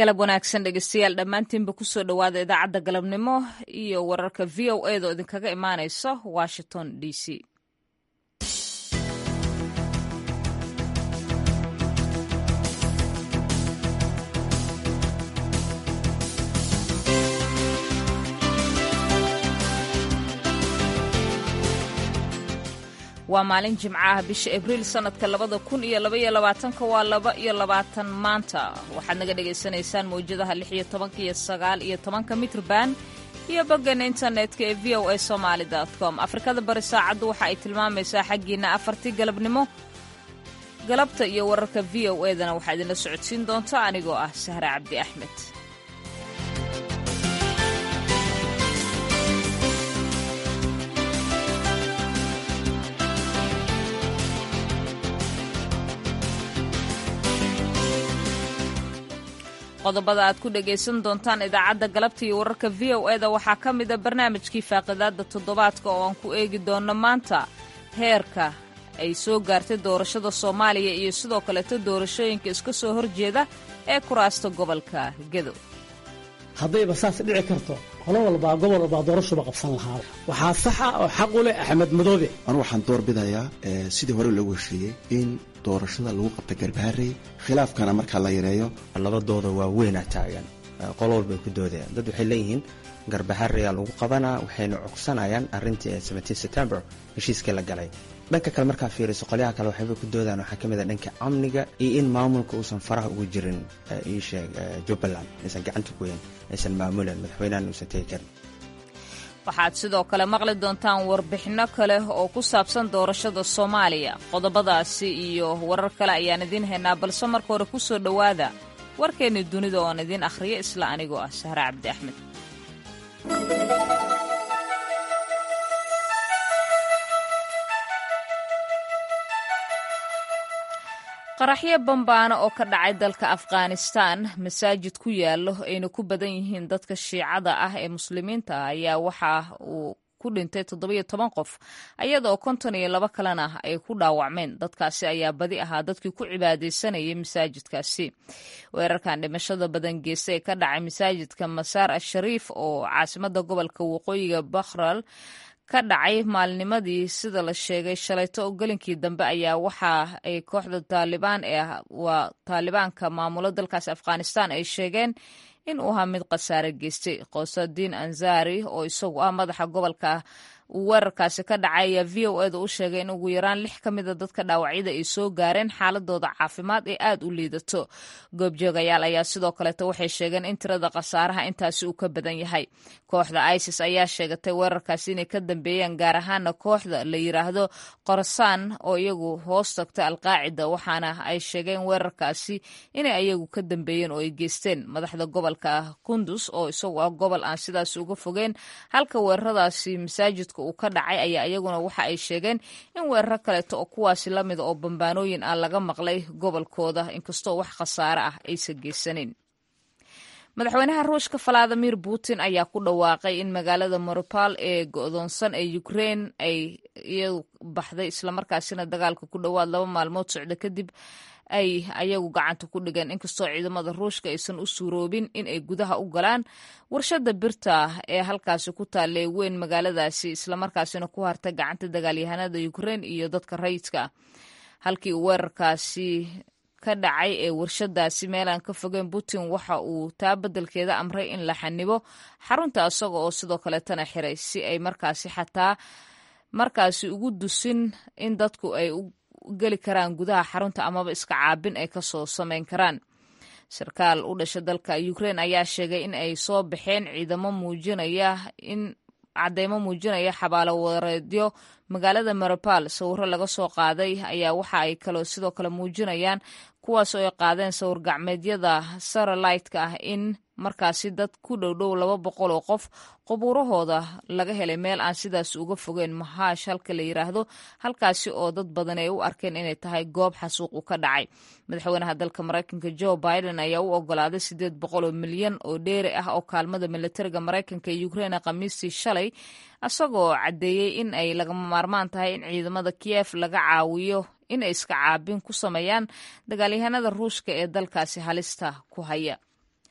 galab wanaagsan dhegeystayaal dhammaantiinba kusoo dhowaada idaacadda galabnimo iyo wararka v o a da oo idinkaga imaanaysa washington d c. waa maalin jimco ah bisha abriil sanadka 2022 waa 22 maanta waxaad naga dhagaysanaysaan mawjadaha 16 iyo 9 iyo 10 mitrban iyo boggan internetka ee voasomali.com. afrikada bari saacaddu waxa ay tilmaamaysaa xaggiina 4 galabnimo. galabta iyo wararka v o a dana waxaa idinla socodsiin doonta anigoo ah Sahra Cabdi Axmed. qodobada aad ku dhagaysan doontaan idaacadda galabta iyo wararka v o a da waxaa ka mida barnaamijkii faaqidaadda toddobaadka oo aan ku eegi doonno maanta heerka ay soo gaartay doorashada Soomaaliya iyo sidoo kaleeto doorashooyinka iska soo horjeeda ee kuraasta gobolka Gedo. haddayba saas dhici karto qolo walba gobol walba doorashada qabsan lahaa waxaa sax ah oo xaq u leh Axmed Madoobe. waxaan doorbidayaa sidii hore loogu heshiiyey in doorashada lagu qabta Garbaharey khilaafkana marka la yareeyo labadooda waa weyn taagan qolo walba ku doodayaan dad waxay leeyihiin Garbaharey lagu qabanaa waxayna cugsanayaan arintii 17 September heshiiska la galay. dhanka kale marka fiiriso qolyaha kale waxay ku doodaan waxa kamid ah dhanka amniga iyo in maamulka uusan faraha ugu jirin Jubbaland aysan gacanta ku weyn aysan maamulan madaxweynaha uusan taageerin. waxaad sidoo kale maqli doontaan warbixino kale oo ku saabsan doorashada Soomaaliya. qodobadaasi iyo warar kale ayaan idin haynaa balse marka hore ku soo dhowaada warkeena dunida oo aan idin akhriyo isla anigoo ah Sahra Cabdi Axmed. qaraxyo bambaano oo ka dhacay dalka Afghanistan masaajid ku yaalo ayna ku badan yihiin dadka Shiicada ah ee muslimiinta ayaa waxa uu ku dhintay 17 qof iyadoo 52 kalena ay ku dhaawacmeen. dadkaasi ayaa badi ahaa dadkii ku cibaadeysanayay masaajidkaasi. weerarkan dhimashada badan geestay ka dhacay masaajidka Masaar al-Shariif oo caasimada gobolka waqooyiga Bakhral ka dhacay maalnimadii sida la sheegay shalayto galinkii dambe ayaa waxa ay kooxda Taalibaanka maamula dalkaas Afghanistan ay sheegeen in uu ahaa mid khasaare geystay. Qosadiin Anzari oo isagu ah madaxa gobolka weerarkaasi ka dhacay ayaa v o a da u sheegay in ugu yaraan 6 ka mid a dadka dhaawacyada ay soo gaareen xaaladooda caafimaad ee aad u liidato. goobjoogayaal ayaa sidoo kaleeto waxay sheegeen in tirada khasaaraha intaasi uu ka badan yahay. kooxda ISIS ayaa sheegatay weerarkaasi inay ka dambeeyeen gaar ahaana kooxda la yiraahdo Khorasan oo iyagu hoos tagta Al-Qaacida waxaana ay sheegeen weerarkaasi inay iyagu ka dambeeyeen oo ay geysteen. madaxda gobolka Kunduz oo isagu ah gobol aan sidaas uga fogeen halka weeraradaasi masaajidka uu ka dhacay ayaa iyaguna waxa ay sheegeen in weerar kaleeto oo kuwaasi la mid oo bambaanooyin ah laga maqlay gobolkooda inkastoo wax khasaare ah aysan geysanin. madaxweynaha Ruushka Vladimir Putin ayaa ku dhawaaqay in magaalada Mariupol ee go'doonsan ee Ukraine ay iyadu baxday islamarkaasina dagaalka ku dhowaad 2 maalmood socda kadib ay ayagu gacanta ku dhigeen inkastoo ciidamada Ruushka aysan u suuroobin in ay gudaha u galaan warshada birta ee halkaasi ku taalay weyn magaaladaasi islamarkaasina ku hartay gacanta dagaalyahanada Ukraine iyo dadka rayidka halkii weerarkaasi ka dhacay ee warshadaasi meelaan ka fogeen. Putin waxa uu taa bedelkeeda amray in la xanibo xarunta isaga oo sidoo kale tana xiray si ay markaasi ugu dusin in dadku ay geli karaan gudaha xarunta amaba iska caabin ay kasoo samayn karaan. sarkaal u dhashay dalka Ukraine ayaa sheegay in ay soo baxeen cadeymo muujinaya xabaalo wareedyo magaalada Mariupol. sawirro laga soo qaaday ayaa waxa ay kaloo sidoo kale muujinayaan kuwaas oo ay qaadeen sawir gacmeedyada satellite-ka ah in markaasi dad ku dhow 200 oo qof qubuurahooda laga helay meel aan sidaas uga fogeen Mahash halka la yiraahdo halkaasi oo dad badan ay u arkeen inay tahay goob xasuuq ka dhacay. madaxweynaha dalka Mareykanka Joe Biden ayaa u ogolaaday 800 milyan oo dheeri ah oo kaalmada militariga Mareykanka ee Ukraine Khamiistii shalay asagoo cadeeyay in ay lagama maarmaan tahay in ciidamada Kiev laga caawiyo in ay iska caabin ku sameeyaan dagaalyahanada Ruushka ee dalkaasi halista ku haya.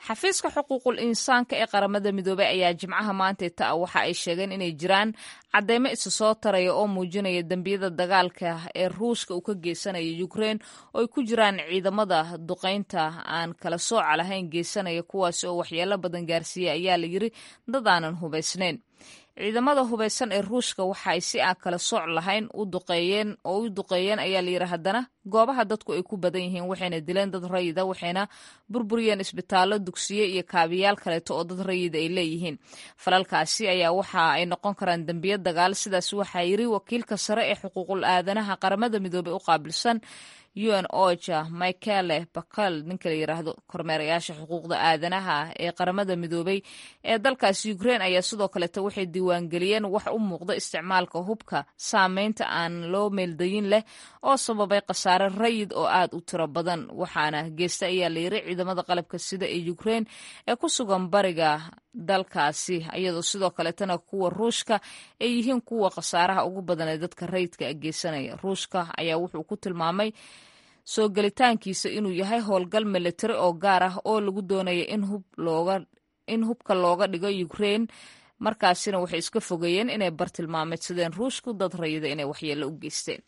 xafiiska xuquuqul insaanka ee qaramada midoobey ayaa jimcaha maanteeta waxa ay sheegeen inay jiraan cadeymo isa soo taraya oo muujinaya dembiyada dagaalka ee ruushka uu ka geysanaya ukrein oo ay ku jiraan ciidamada duqaynta aan kala sooca lahayn geysanaya kuwaasi oo waxyeelo badan gaarsiiyey ayaa la yiri dad aanan hubaysnayn. ciidamada hubaysan ee ruushka waxa ay si aan kala sooc lahayn u duqeeyeen ayaa layidhi haddana goobaha dadku ay ku badan yihiin waxayna dileen dad rayida waxayna burburiyeen isbitaallo dugsiye iyo kaabiyaal kaleeto oo dad rayida ay leeyihiin. falalkaasi ayaa waxa ay noqon karaan dembiyo dagaal, sidaas waxaa yiri wakiilka sare ee xuquuqul aadanaha qaramada midoobey u qaabilsan UN OCHA Michaele Bakal ninka la yiraahdo. kormeerayaasha xuquuqda aadanaha ee qaramada midoobey ee dalkaasi Ukraine ayaa sidoo kaleeta waxay diiwaangeliyeen wax u muuqda isticmaalka hubka saameynta aan loo meeldayin leh oo sababay khasaare rayid oo aad u tiro badan, waxaana geysta ayaa la yiri ciidamada qalabka sida ee Ukraine ee ku sugan bariga dalkaasi, iyadoo sidoo kaleetana kuwa ruushka ay yihiin kuwa khasaaraha ugu badan ee dadka rayidka geysanaya. ruushka ayaa wuxuu ku tilmaamay soo gelitaankiisa inuu yahay howlgal militari oo gaar ah oo lagu doonaya in hubka looga dhigo Ukraine, markaasina waxay iska fogeeyeen inay bartilmaameedsadeen ruushku dad rayida inay waxyeello u geysteen.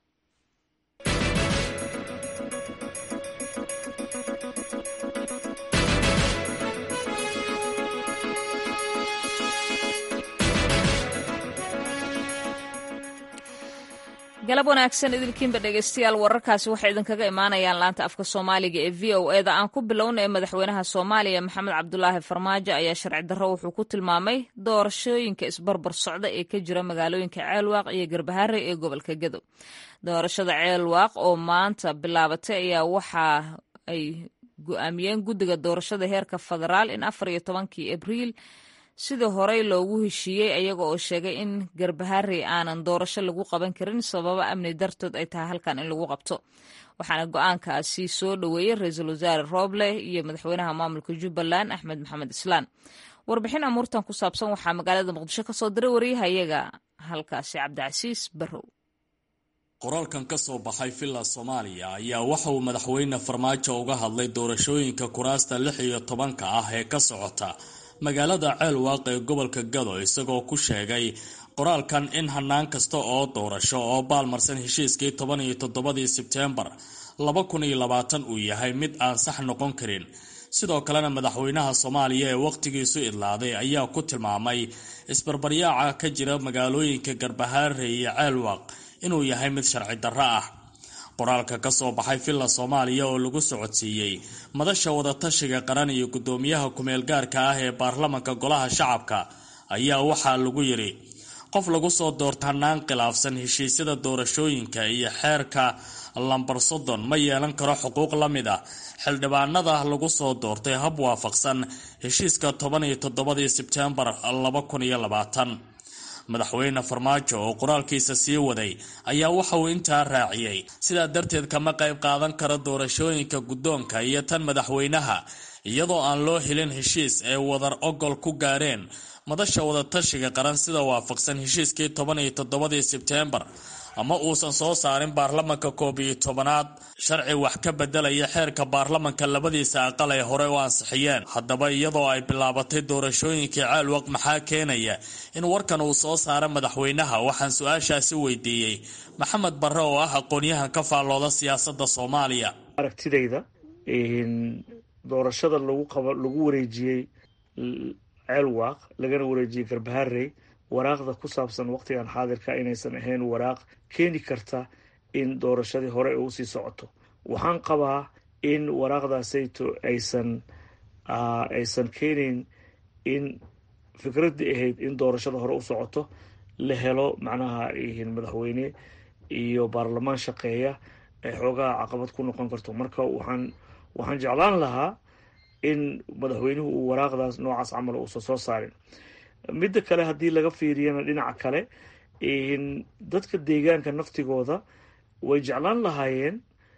galab wanaagsan idilkiinba dhegeystayaal, wararkaasi waxay idinkaga imaanayaan laanta afka soomaaliga ee VOA da. aan ku bilownay madaxweynaha Soomaaliya Maxamed Cabdulaahi Farmaajo ayaa sharci darro wuxuu ku tilmaamay doorashooyinka isbarbar socda ee ka jira magaalooyinka Ceelwaaq iyo Garbaharey ee gobolka Gadow. doorashada Ceelwaaq oo maanta bilaabatay ayaa waxa ay go'aamiyeen guddiga doorashada heerka federaal in 14 Abriil sidii horey loogu heshiiyey, ayaga oo sheegay in Garbaharey aanan doorasho lagu qaban karin sababa amni dartood ay tahay halkan in lagu qabto. waxaana go'aankaasi soo dhoweeyey ra-iisul wasaare Roble iyo madaxweynaha maamulka Jubbaland Axmed Maxamed Islaan. warbixin amuurtan ku saabsan waxaa magaalada Muqdisho ka soo diray wariyahayaga halkaasi Cabdicasiis Barrow. qoraalkan ka soo baxay Villa Soomaaliya ayaa waxa uu madaxweyne Farmaajo uga hadlay doorashooyinka kuraasta 16 ah ee ka socota magaalada Ceelwaaq ee gobolka Gadow, isagoo ku sheegay qoraalkan in hanaan kasta oo doorasho oo baalmarsan heshiiskii 17 Sebtembar 2020 uu yahay mid aan sax noqon karin. sidoo kalena madaxweynaha Soomaaliya ee waqtigiisu idlaaday ayaa ku tilmaamay isbarbaryaaca ka jira magaalooyinka Garbaharey iyo Ceelwaaq inuu yahay mid sharci darro ah. qoraalka ka soo baxay Villa Soomaaliya oo lagu socodsiiyey madasha wadatashiga qaran iyo gudoomiyaha kumeel gaarka ah ee baarlamaanka golaha shacabka ayaa waxaa lagu yiri qof lagu soo doortay hanaan khilaafsan heshiisyada doorashooyinka iyo xeerka lambar 30 ma yeelan karo xuquuq la mid ah xildhibaanada lagu soo doortay hab waafaqsan heshiiska 17 Sebtembar 2020. madaxweyne Farmaajo oo qoraalkiisa sii waday ayaa waxa uu intaa raaciyay sidaa darteed kama qayb qaadan karo doorashooyinka guddoonka iyo tan madaxweynaha iyadoo aan loo helin heshiis ay wadar ogol ku gaareen madasha wadatashiga qaran sida waafaqsan heshiiskii 17 Sebtembar ama uusan soo saarin baarlamaanka 11aad sharci wax ka bedelaya xeerka baarlamaanka labadiisa aqal ee hore u ansixiyeen. haddaba iyadoo ay bilaabatay doorashooyinkii Ceelwaaq maxaa keenaya in warkan uu soo saaro madaxweynaha? waxaan su-aashaasi weydiiyey Maxamed Barre oo ah aqoonyahan ka faallooda siyaasadda Soomaaliya. aragtidayda doorashada lagu wareejiyey Ceelwaaq lagana wareejiyey Garbaharey waraaqda ku saabsan waqtigan xaadirka inaysan ahayn waraaq keeni karta in doorashadii hore u sii socoto. waxaan qabaa in waraaqdaasayto aysan keenayn in fikradii ahayd in doorashada hore u socoto la helo macnaha madaxweyne iyo baarlamaan shaqeeya ay xoogaa caqabad ku noqon karto. marka waxaan jeclaan lahaa in madaxweynuhu uu waraaqdaas noocaas camal uusan soo saarin. midda kale haddii laga fiiriyana dhinaca kale dadka deegaanka naftigooda way jeclaan lahaayeen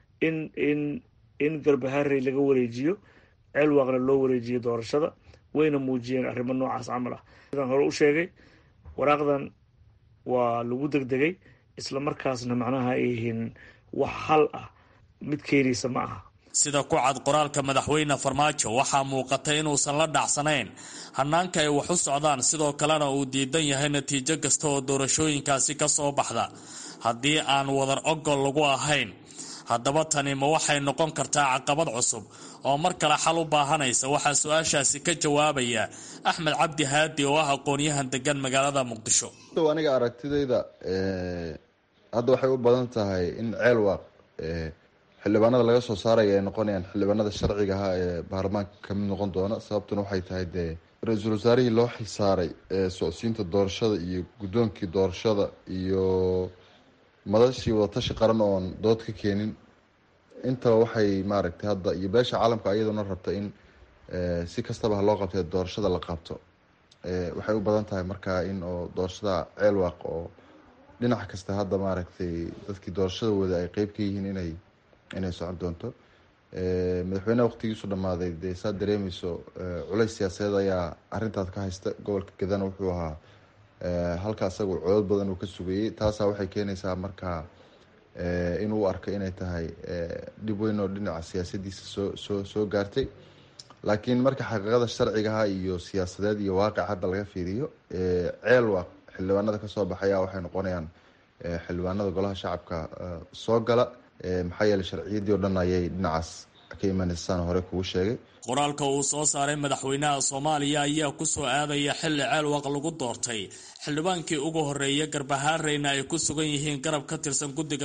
in Garbaharey laga wareejiyo Ceelwaaqna loo wareejiyo doorashada, wayna muujiyeen arrimo noocaas camal ah. sidaan hore u sheegay waraaqdan waa lagu degdegay, isla markaasna macnaha wax hal ah mid keenaysa ma aha. sida ku cad qoraalka madaxweyne farmaajo waxaa muuqata inuusan la dhacsanayn hannaanka ay wax u socdaan sidoo kalena uu diidan yahay natiijo kasta oo doorashooyinkaasi ka soo baxda haddii aan wadar ogol lagu ahayn. haddaba tani ma waxay noqon kartaa caqabad cusub oo mar kale xal u baahanaysa? waxaa su-aashaasi ka jawaabaya Axmed Cabdi Haadi oo ah aqoon-yahan degan magaalada Muqdisho. aniga aragtidayda hadda waxay u badan tahay in Ceelwaaq xildhibaanada laga soo saaraya ay noqonayaan xildhibaanada sharciga ah ee baarlamaanka ka mid noqon doona. sababtuna waxay tahay dee ra-iisul wasaarihii loo xilsaaray socodsiinta doorashada iyo guddoonkii doorashada iyo madashii wadatashi qaran oon dood ka keenin intaba waxay maaragtay hadda iyo beesha caalamka iyaduna rabta in si kastaba ha loo qabtee doorashada la qabto. waxay u badan tahay markaa in oo doorashada Ceelwaaq oo dhinac kasta hadda maaragtay dadkii doorashada wada ay qeyb ka yihiin inay socon doonto. madaxweynaha waqtigiisu dhammaaday dee saa dareemayso culays siyaasadeed ayaa arintaas ka haysta. gobolka Gadan wuxuu ahaa halka isagu codod badan uu ka sugayay. taasaa waxay keenaysaa markaa inuu arko inay tahay dhib weyn oo dhinaca siyaasadiisa soo gaartay. laakiin marka xaqiiqada sharcigaha iyo siyaasadeed iyo waaqic hadda laga fiiriyo Ceelwaaq xildhibaanada kasoo baxaya waxay noqonayaan xildhibaanada golaha shacabka soo gala. maxaa yeelay sharciyadii oo dhan ayay dhinacaas ka imaanaysaan hore kugu sheegay. qoraalka uu soo saaray madaxweynaha Soomaaliya ayaa ku soo aadaya xilli Ceelwaaq lagu doortay xildhibaankii ugu horeeyay Garbahareyna ay ku sugan yihiin garab ka tirsan guddiga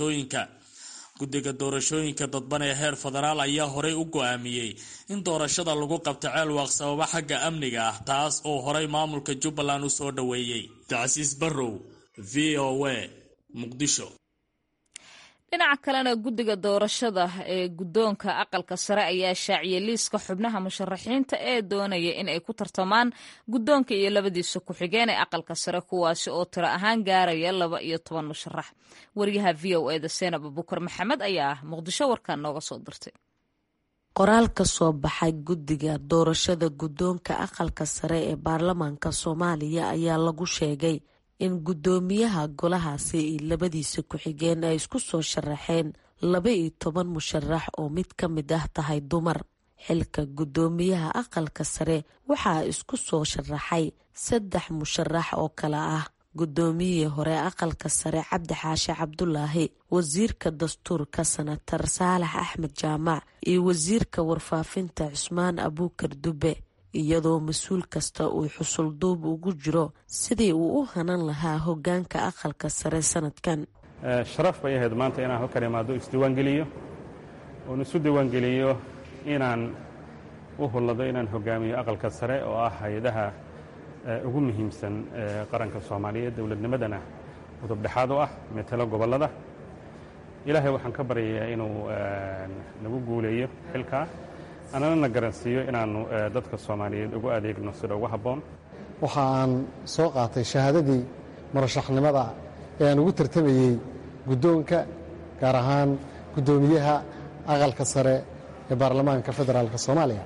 doorashooyinka dadban ee heer federaal ayaa horey u go'aamiyey in doorashada lagu qabto Ceelwaaq sababa xagga amniga ah, taas oo horey maamulka Jubbaland u soo dhaweeyay. Tacsiis Barrow, VOA, Muqdisho. dhinaca kalena guddiga doorashada ee guddoonka aqalka sare ayaa shaaciyay liiska xubnaha musharaxiinta ee doonaya in ay ku tartamaan guddoonka iyo labadiisa ku-xigeen ee aqalka sare, kuwaasi oo tiro ahaan gaaraya 12 musharax. wariyaha VOA Seenab Abubakar Maxamed ayaa Muqdisho warkaan nooga soo dirtay. qoraal ka soo baxay guddiga doorashada guddoonka aqalka sare ee baarlamaanka Soomaaliya ayaa lagu sheegay in guddoomiyaha golahaasi iyo labadiisa ku-xigeen ay isku soo sharaxeen 12 musharax oo mid ka mid ah tahay dumar. xilka guddoomiyaha aqalka sare waxaa isku soo sharaxay 3 musharax oo kala ah guddoomiyihii hore aqalka sare Cabdi Xaashi Cabdulaahi, wasiirka dastuurka Senator Saalax Axmed Jaamac iyo wasiirka warfaafinta Cusmaan Abuukar Dube, iyadoo mas-uul kasta uu xusul duub ugu jiro sidii uu u hanan lahaa hoggaanka aqalka sare sanadkan. sharaf bay ahayd maanta inaan halkan imaado isdiiwaangeliyo oon isu diiwaangeliyo inaan u hullado inaan hogaamiyo aqalka sare oo ah hay-adaha ugu muhiimsan qaranka Soomaaliyeed, dowladnimadana udub dhexaad u ah metelo gobollada. ilaahay waxaan ka baryayaa inuu nagu guuleeyo xilkaa, anana garansiiyo inaanu dadka Soomaaliyeed ugu adeegno sida ugu habboon. waxaan soo qaatay shahaadadii murashaxnimada ee aan ugu tartamayey guddoonka, gaar ahaan guddoomiyaha aqalka sare ee baarlamaanka federaalka Soomaaliya.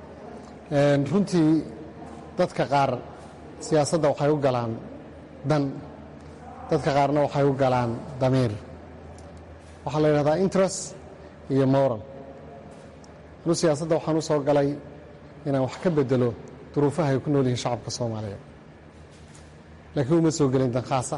runtii dadka qaar siyaasadda waxay u galaan dan, dadka qaarna waxay u galaan damiir. waxaa la yidhahdaa interest iyo moral. anu siyaasadda waxaan u soo galay inaan wax ka bedelo duruufaha ay ku nool yihiin shacabka Soomaaliyeed, laakiin uma soo gelin dan khaasa.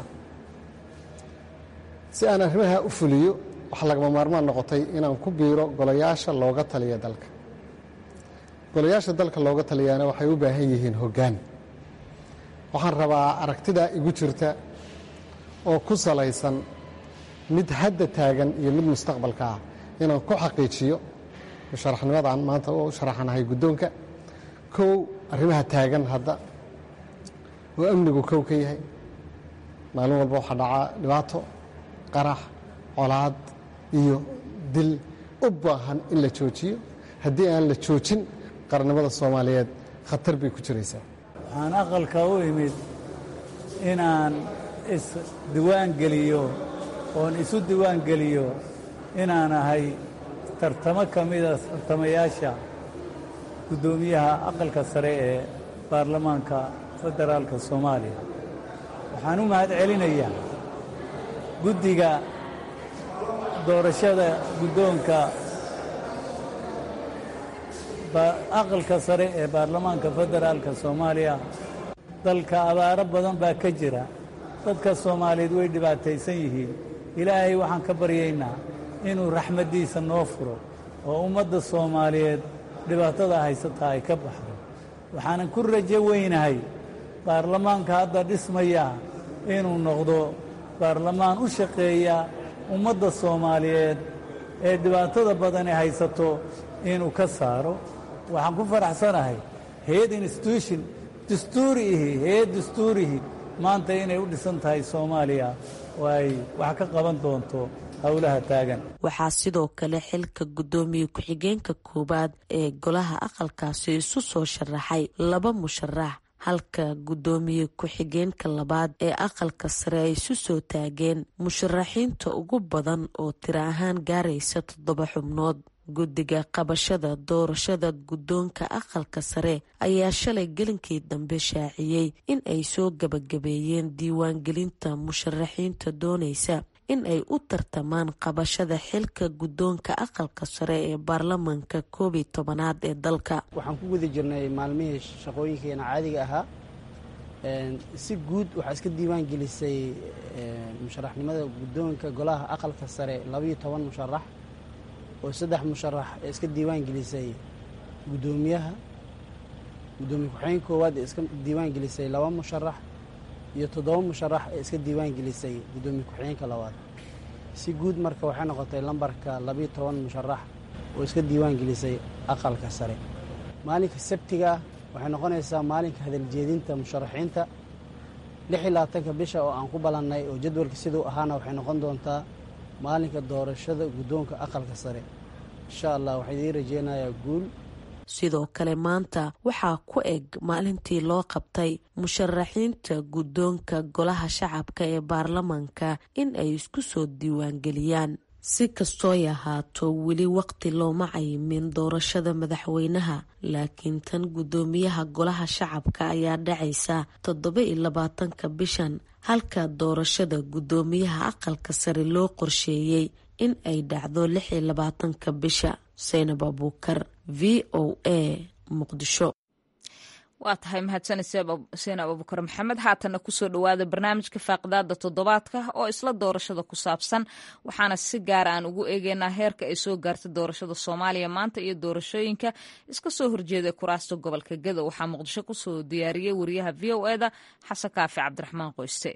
si aan arrimaha u fuliyo waxaa lagama maarmaan noqotay inaan ku biiro golayaasha looga taliya dalka. golayaasha dalka looga taliyaana waxay u baahan yihiin hoggaan. waxaan rabaa aragtida igu jirta oo ku salaysan mid hadda taagan iyo mid mustaqbalka ah inaan ku xaqiijiyo musharaxnimadan maanta u sharaxanahay guddoonka. kow, arrimaha taagan hadda oo amnigu kow ka yahay. maalin walba waxaa dhacaa dhibaato, qarax, colaad iyo dil u baahan in la joojiyo. haddii aan la joojin qarannimada Soomaaliyeed khatar bay ku jiraysaa. waxaan aqalka u imid inaan isdiiwaangeliyo oon isu diiwaangeliyo inaan ahay tartamo ka mida tartamayaasha guddoomiyaha aqalka sare ee baarlamaanka federaalka Soomaaliya. waxaan u mahad celinayaa guddiga doorashada guddoonka aqalka sare ee baarlamaanka federaalka soomaaliya dalka abaaro badan baa ka jira, dadka soomaaliyeed way dhibaataysan yihiin. ilaahay waxaan ka baryaynaa inuu raxmaddiisa noo furo oo ummadda soomaaliyeed dhibaatada haysata ay ka baxdo. waxaanan ku rajo weynahay baarlamaanka hadda dhismaya inuu noqdo baarlamaan u shaqeeya ummadda soomaaliyeed ee dhibaatada badani haysato inuu ka saaro. waxaan ku faraxsanahay hay-ad institution hay-ad dastuurihi maanta inay u dhisan tahay soomaaliya oo ay wax ka qaban doonto howlaha taagan. waxaa sidoo kale xilka guddoomiye ku-xigeenka koowaad ee golaha aqalkaasi isu soo sharaxay 2 musharax, halka guddoomiye ku-xigeenka labaad ee aqalka sare ay isu soo taageen musharaxiinta ugu badan oo tiro ahaan gaaraysa 7 xubnood. guddiga qabashada doorashada guddoonka aqalka sare ayaa shalay gelinkii dambe shaaciyey in ay soo gabagabeeyeen diiwaangelinta musharaxiinta doonaysa in ay u tartamaan qabashada xilka guddoonka aqalka sare ee baarlamaanka 11aad ee dalka. waxaan ku guda jirnay maalmihii shaqooyinkeena caadiga ahaa. si guud waxaa iska diiwaan gelisay musharaxnimada guddoonka golaha aqalka sare 12 musharax oo 3 musharax ee iska diiwaan gelisay guddoomiyaha, guddoomiye ku-xigeenka koowaad ee iska diiwaan gelisay 2 musharax iyo 7 musharax ee iska diiwaan gelisay guddoomiye ku-xigeenka labaad. si guud marka waxay noqotay lambarka 12 musharax oo iska diiwaan gelisay aqalka sare. maalinka sabtiga waxay noqonaysaa maalinka hadaljeedinta musharaxiinta 26 bisha oo aan ku balannay oo jadwalka siduu ahaana waxay noqon doontaa maalinka doorashada guddoonka aqalka sare. insha allah waxaan idiin rajeynayaa guul. sidoo kale maanta waxaa ku eg maalintii loo qabtay musharaxiinta guddoonka golaha shacabka ee baarlamaanka in ay isku soo diiwaangeliyaan. si kastooy ahaato weli waqti looma cayimin doorashada madaxweynaha, laakiin tan guddoomiyaha golaha shacabka ayaa dhacaysa 27 bishan, halka doorashada guddoomiyaha aqalka sare loo qorsheeyey in ay dhacdo 26 bisha. Saynab Abuukar, VOA, Muqdisho. waa tahay mahadsanid Saynab Abuukar Maxamed. haatana kusoo dhawaada barnaamijka faaqidaada toddobaadka oo isla doorashada ku saabsan, waxaana si gaar aan ugu eegeynaa heerka ay soo gaartay doorashada Soomaaliya maanta iyo doorashooyinka iska soo horjeeda kuraasta gobolka Gedo. waxaa Muqdisho kusoo diyaariyey wariyaha VOA-da Xasan Kaafi Cabdiraxmaan Qoyste.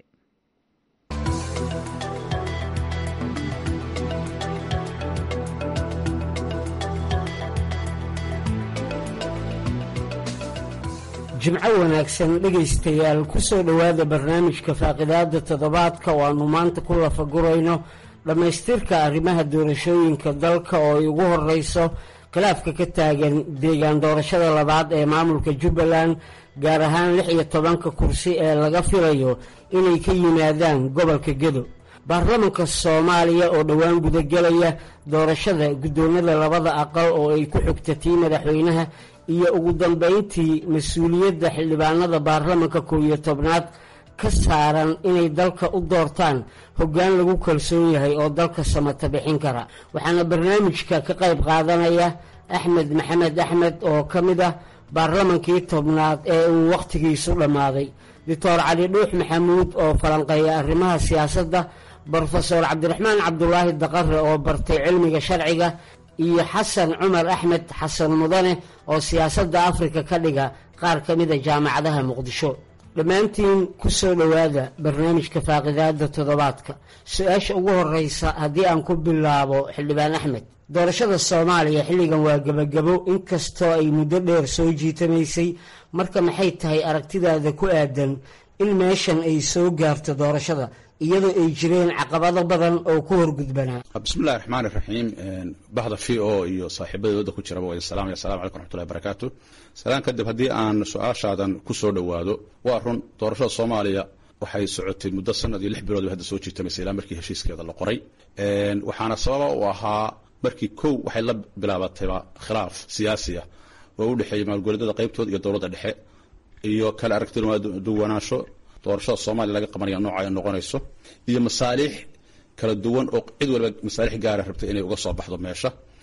jimco wanaagsan dhegaystayaal, ku soo dhowaada barnaamijka faaqidaada toddobaadka oo aanu maanta ku lafagurayno dhammaystirka arrimaha doorashooyinka dalka oo ay ugu horeyso khilaafka ka taagan deegaan doorashada labaad ee maamulka Jubbaland, gaar ahaan 16 kursi ee laga filayo inay ka yimaadaan gobolka Gedo. baarlamaanka Soomaaliya oo dhowaan gudagelaya doorashada guddoonada labada aqal oo ay ku xigtay madaxweynaha iyo ugu dambeyntii mas-uuliyadda xildhibaanada baarlamaanka 11aad ka saaran inay dalka u doortaan hoggaan lagu kalsoon yahay oo dalka samata bixin kara. waxaana barnaamijka ka qayb qaadanaya Axmed Maxamed Axmed oo ka mid ah baarlamaankii 10aad ee uu waqtigiisu dhammaaday, Dr. Cali Dhuux Maxamuud oo falanqeeya arrimaha siyaasadda, Professor Cabdiraxmaan Cabdulaahi Daqare oo bartay cilmiga sharciga, iyo Xasan Cumar Axmed Xasan Mudane oo siyaasadda Afrika ka dhiga qaar ka mid ah jaamacadaha Muqdisho. dhammaantiin ku soo dhowaada barnaamijka faaqidaada toddobaadka. su-aasha ugu horeysa haddii aan ku bilaabo xildhibaan Axmed, doorashada Soomaaliya xilligan waa gabagabo inkastoo ay muddo dheer soo jiitamaysay, marka maxay tahay aragtidaada ku aadan in meeshan ay soo gaarto doorashada iyadoo ay jireen caqabado badan oo ku horgudbanaa? bismillahi raxmaani raxiim. bahda VO iyo saaxiibadooda ku jiraba waa salaam iyo salaam calaykum raxmatullahi barakaatu. salaan kadib haddii aan su-aashaadan ku soo dhowaado, waa run doorashada Soomaaliya waxay socotay muddo sanad iyo 6 bilood oo hadda soo jiitamaysay ilaa markii heshiiskeeda la qoray. waxaana sababa u ahaa markii kow waxay la bilaabatayba khilaaf siyaasi ah oo u dhexeeyay maalgoleedyada qaybtooda iyo dowladda dhexe iyo kala aragtida duwanaansho doorashada Soomaaliya laga qabanaya nooca ay noqonayso iyo masaalix kala duwan oo cid walba masaalix gaar ah rabtay inay uga soo baxdo meesha,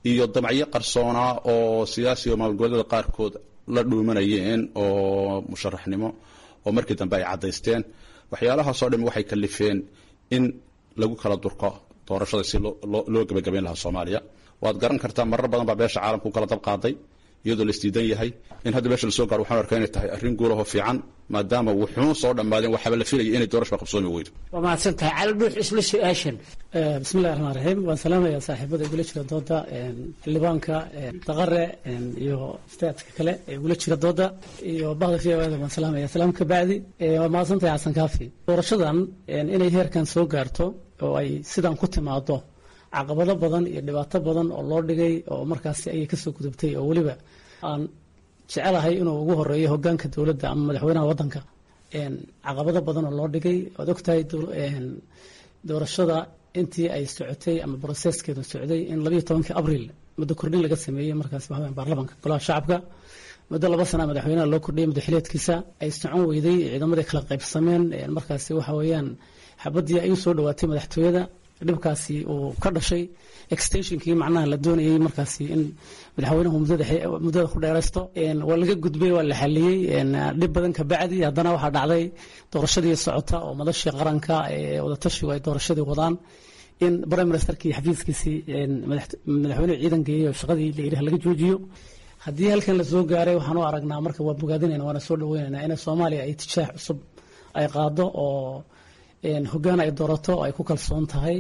iyo damacyo qarsoonaa oo siyaasiga maamulgoboleedyada qaarkood la dhuumanayeen oo musharaxnimo oo markii dambe ay caddaysteen waxyaalahaasoo dhan waxay kalifeen in lagu kala durko doorashada si loo gebagabayn lahaa Soomaaliya waad garan kartaa marar badan baa beesha caalamku kala dab qaaday iyadoo la isdiidan yahay in hadda beesha la soo gaaro waxaan arkaa inay tahay arrin guulaho fiican maadaama wuxuu soo dhammaadeen waxba la filayay inay doorasho qabsoomi weydo waa mahadsantahay cali dhuux isla su-aashan bismillahi raxmaan raxiim waan salaamayaa saaxiibada igula jira dooda xildhibaanka daqare iyo staadka kale ee igula jira dooda iyo bahda fiyawaada waan salaamaya salaam ka bacdi waa mahadsantahay xasan kaafi doorashadan inay heerkan soo gaarto oo ay sidan ku timaado caqabado badan iyo dhibaato badan oo loo dhigay oo markaasi ayay kasoo gudubtay oo weliba aan jecelahay inuu ugu horeeyo hogaanka dowladda ama madaxweynaha waddanka caqabado badan oo loo dhigay waad ogtahay doorashada intii ay socotay ama broseskeedu socday in 12 abriil muddo kordhin laga sameeyey markaasi baarlamaanka golaha shacabka muddo 2 sano madaxweynaha loo kordhiyay madaxweynaadkiisa ay socon weyday ciidamadii kala qaybsameen markaasi waxa weeyaan xabadii ay soo dhawaatay madaxtooyada dhibkaasi uu ka dhashay extensionkii macnaha la doonayay markaasi in madaxweynuhu muddada ku dheeraysto waa laga gudbay waa la xaliyey dhib badan ka bacdi haddana waxaa dhacday doorashadii socota oo madashii qaranka ee wadatashigu ay doorashadii wadaan in prime ministerkii xafiiskiisii madaxweynuhu ciidan geeyey oo shaqadii la yidhaah laga joojiyo haddii halkan la soo gaaray waxaan u aragnaa marka waa bogaadinayna waana soo dhaweynaynaa in Soomaaliya ay tijaax cusub ay qaado oo hoggaan ay doorato ay ku kalsoon tahay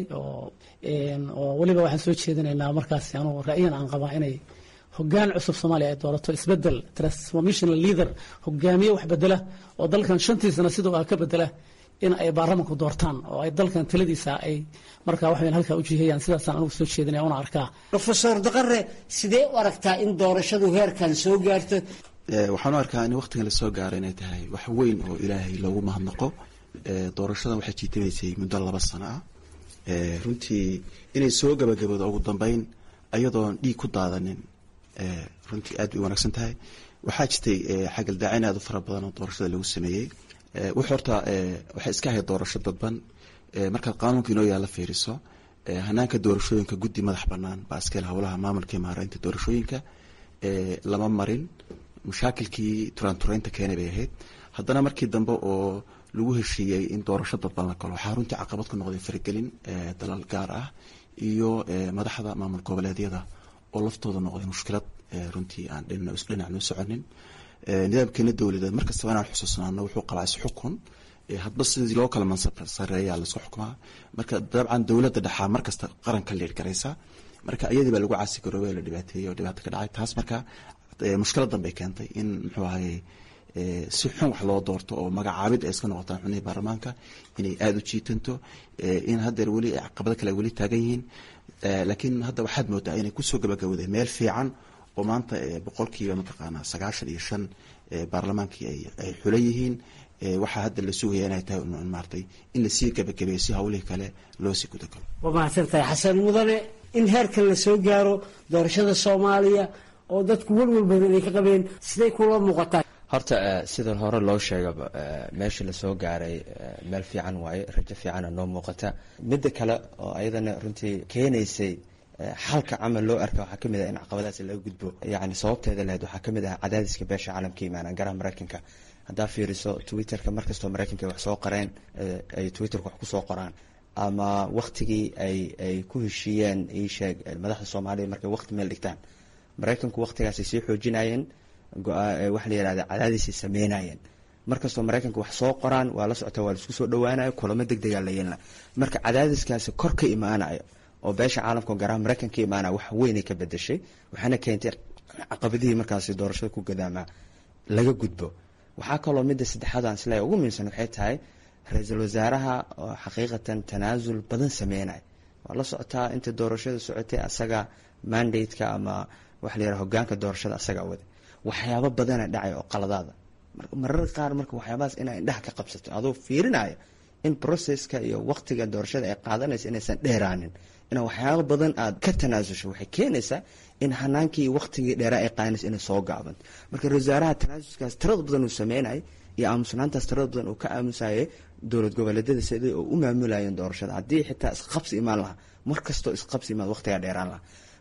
oo waliba waxaan soo jeedinaynaa markaasi anuu ra'yigan aan qabaa inay hoggaan cusub Soomaaliya ay doorato isbedel transformational leader hogaamiye wax bedela oo dalkan 5 sano sidoo ka bedela in ay baarlamaanku doortaan oo ay dalkan taladiisa ay markaa waxaan halka u jihayaan sidaas aan ugu soo jeedinay una arkaa professor Daqare sidee u aragtaa in doorashadu heerkan soo gaarto waxaan u arkaa in waqtiga la soo gaaray inay tahay wax weyn oo Ilaahay loogu mahadnaqo doorashadan waxay jiitamaysay muddo 2 sano ah runtii inay soo gabagabado ugu dambeyn ayadoo dhiig ku daadanin runtii aad u wanaagsan tahay waxaa jirtay xagal daacin aad u fara badan oo doorashada lagu sameeyay wuxuu horta waxay iska ahayd doorasho dadban marka qaanuunka inoo yaala fiiriso hanaanka doorashooyinka guddi madax bannaan baa iska leh howlaha maamulka maareynta doorashooyinka lama marin mushaakilkii turanturaynta keenay bay ahayd haddana markii dambe oo lagu heshiiyey in doorasho dadban la galo waxaa runtii caqabad ku noqday faragelin dalal gaar ah iyo madaxda maamul goboleedyada oo laftooda noqday mushkilad runtii aan dhinacno soconin nidaamkeena dowladeed markastaba inaan xusuusnaano wuxuu qabaa is-xukun hadba sidii loo kala mansab sareeyaa lasoo xukumaa marka dabcan dowladda dhexaa markasta qaranka leer garaysa marka iyadii baa lagu caasi garoobay la dhibaateeyey oo dhibaato ka dhacay taas marka mushkilad danbay keentay in muxuu ahaye si xun wax loo doorto oo magacaabid ay iska noqotaan xubnihii baarlamaanka inay aada u jiitanto in haddeer weli caqabado kale weli taagan yihiin laakiin hadda waxaad moodaa inay kusoo gabagabowday meel fiican oo maanta boqolkiiba mataqaanaa 95 baarlamaankii ay xulan yihiin waxaa hadda la sugaya inay tahay maartay in la sii gabagabeeyo si hawlihii kale loo sii gudagalo waa mahadsantahay xasan mudane in heerkan la soo gaaro doorashada Soomaaliya oo dadku walwal badan ay ka qabeen siday kula muuqataa horta sida hore loo sheegay meesha la soo gaaray meel fiican waaye rajo fiican noo muuqata mid kale oo ayadana runtii keenaysay xalka amal loo arko waxa kamid ah in caqabadaas laga gudbo yaani sababteeda leeyahay waxa kamid ah cadaadiska beesha caalamka iimaan gaar Mareykanka hadaa fiiriso Twitterka markastoo Mareykanka wax soo qoreen ay Twitterka wax ku soo qoraan ama waqtigii ay ku heshiiyeen ay sheeg madaxda Soomaaliya markay waqti meel dhigtaan Mareykanku waqtigaas ay sii xoojinayeen wax la yiraahdo cadaadis sameynayeen markastoo Mareykanku wax soo qoraan waa la socota waa isku soo dhawaanayo kulamo degdeg ah la yeelna marka cadaadiskaas kor ka imaanayo oo beesha caalamka gaar Mareykanka imaana wax weyn ka bedeshay waxaana keentay caqabadihii markaas doorashada ku gadaama laga gudbo waxaa kaloo mid saddexaad aan isleeyahay ugu muhiimsan waxay tahay ra'iisul wasaaraha oo xaqiiqatan tanaasul badan sameynay waa la socotaa inta doorashada socotay asaga mandate-ka ama wax la yiraahdo hoggaanka doorashada asaga wada waxyaabo badan ay dhacay oo qaladaada marar qaar marka waxyaabaas in ay indhaha ka qabsato adoo fiirinaya in processka iyo waqtiga doorashada ay qaadanayso inaysan dheeraanin in waxyaabo badan aad ka tanaasusho waxay keenaysaa in hanaankii waqtigii dheeraa ay qaadanayso inay soo gaabanto marka wasaaraha tanaasulkaas tirada badan uu sameynay iyo aamusnaantaas tirada badan uu ka aamusayay dowlad goboleedyada sidoo u maamulayeen doorashada haddii xitaa isqabsi imaan lahaa markastoo isqabsi imaan waqtiga dheeraan lahaa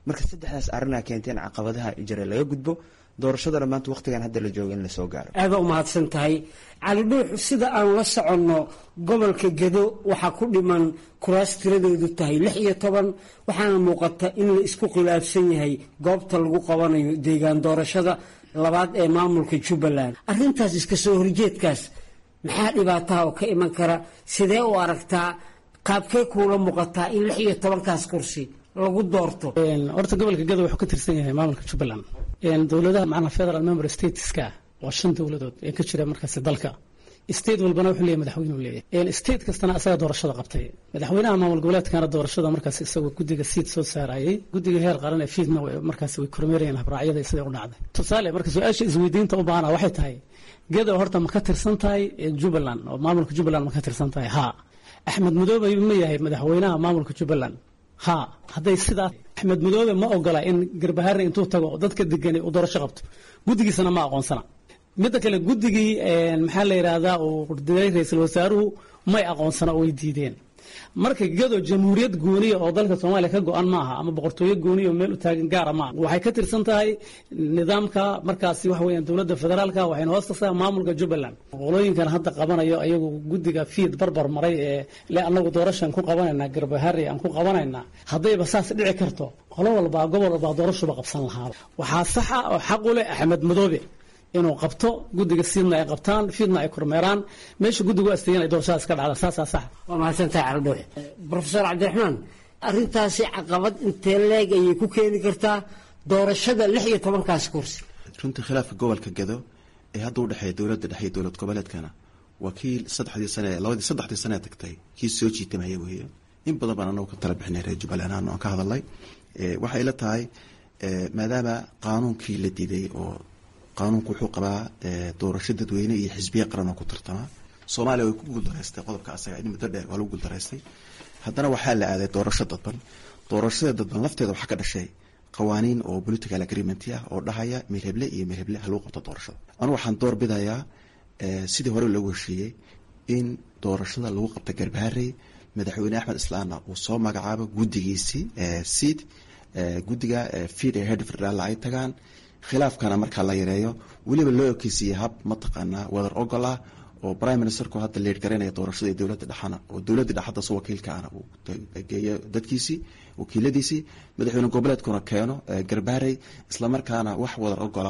marka saddexdaas arrinaa keentay in caqabadaha jira laga gudbo doorashadana maanta waqtigan hadda la joogo in lasoo gaaro. aada u mahadsan tahay cali dhuux. sida aan la soconno gobolka Gedo waxaa ku dhiman kuraas tiradoodu tahay 16 waxaana muuqata in la isku khilaafsan yahay goobta lagu qabanayo deegaan doorashada labaad ee maamulka Jubbaland. arrintaas iska soo horjeedkaas maxaa dhibaataha oo ka iman kara? sidee u aragtaa? qaabkee kuula muuqataa in 16kaas kursi lagu doorto? horta gobolka Gedo wuxuu ka tirsan yahay maamulka Jubbaland. dowladaha macna federal member stateska waa 5 dowladood ee ka jira markaas dalka. state walbana wuxuu leeyahay madaxweyne uu leeyahay. state kastana asaga doorashada qabtay. madaxweynaha maamul goboleedkana doorashada markaas isagoo guddiga seat soo saarayay. guddiga heer qaran ee fiidna markaas way kormeerayeen habraacyada sida u dhacday. tusaale marka su'aasha isweydiinta u baahan waxay tahay Gedo horta ma ka tirsan tahay Jubbaland oo maamulka Jubbaland ma ka tirsan tahay? ha Axmed Madoobe ma yahay madaxweynaha maamulka Jubbaland? ha hadday sidaa Axmed Madoobe ma ogola in Garbaharre intuu tago dadka degan uu doorasho qabto, guddigiisana ma aqoonsana. midda kale guddigii maxaa la yiraahdaa oo qordiyay ra'iisul wasaaruhu may aqoonsana oo ay diideen. marka Gedo jamhuuriyad gooniya oo dalka Soomaaliya ka go'an maaha ama boqortooyo gooniya oo meel u taagan gaar ah maaha. waxay ka tirsan tahay nidaamka markaasi wax weeyaan dowladda federaalka waxayna hoos tagtaa maamulka Jubbaland. qolooyinkan hadda qabanayo ayagu guddiga fiid barbar maray ee le anagu doorashan ku qabanayna Garbaharre aan ku qabanayna haddayba saas dhici karto qolo walba gobol walba doorasho qabsan lahaa. waxaa sax ah oo xaq u leh Axmed Madoobe inuu qabto, guddiga siidna ay qabtaan, fiidna ay kormeeraan, meesha guddigu asteeyeen ay doorashada iska dhacda. saas sax. waa mahadsantahay cali dhuux. professor Cabdiraxmaan, arrintaasi caqabad intee leeg ayay ku keeni kartaa doorashada 16kaas kursi? runtii khilaafka gobolka Gedo ee hadda u dhaxeeya dowladda dhexe iyo dowlad goboleedkana wakiil 3 sano tagtay kii soo jiitamaya weeye. in badan baan anagu ka tala bixinay reer Jubbaland aan ka hadalnay. waxay la tahay maadaama qaanuunkii la diiday oo qaanuunku wuxuu qabaa doorasho dadweyne iyo xisbiye qaran oo ku tartama. Soomaaliya way ku guuldareystay qodobka asaga in muddo dheer waa lagu guuldareystay. haddana waxaa la aaday doorasho dadban. doorashada dadban lafteeda waxaa ka dhashay qawaaniin oo political agreement ah oo dhahaya midheble iyo midheble ha lagu qabto doorashada. anu waxaan door bidayaa sidii hore loogu heshiiyey in doorashada lagu qabto Garbaharre madaxweyne Axmed Islaana uu soo magacaabo guddigiisii seat guddiga fiid ee head federal ay tagaan. khilaafkana marka la yareeyo waliba loo ekeysiyay hab mataqaana wadar ogola oo prime ministerku hadda leer garanaya doorashada dowladda dhaxana oo dowladda dhaxada soo wakiilka ah uu geeyo dadkiisi wakiiladiisi madaxweyne goboleedkuna keeno Garbaharre isla markaana wax wadar ogola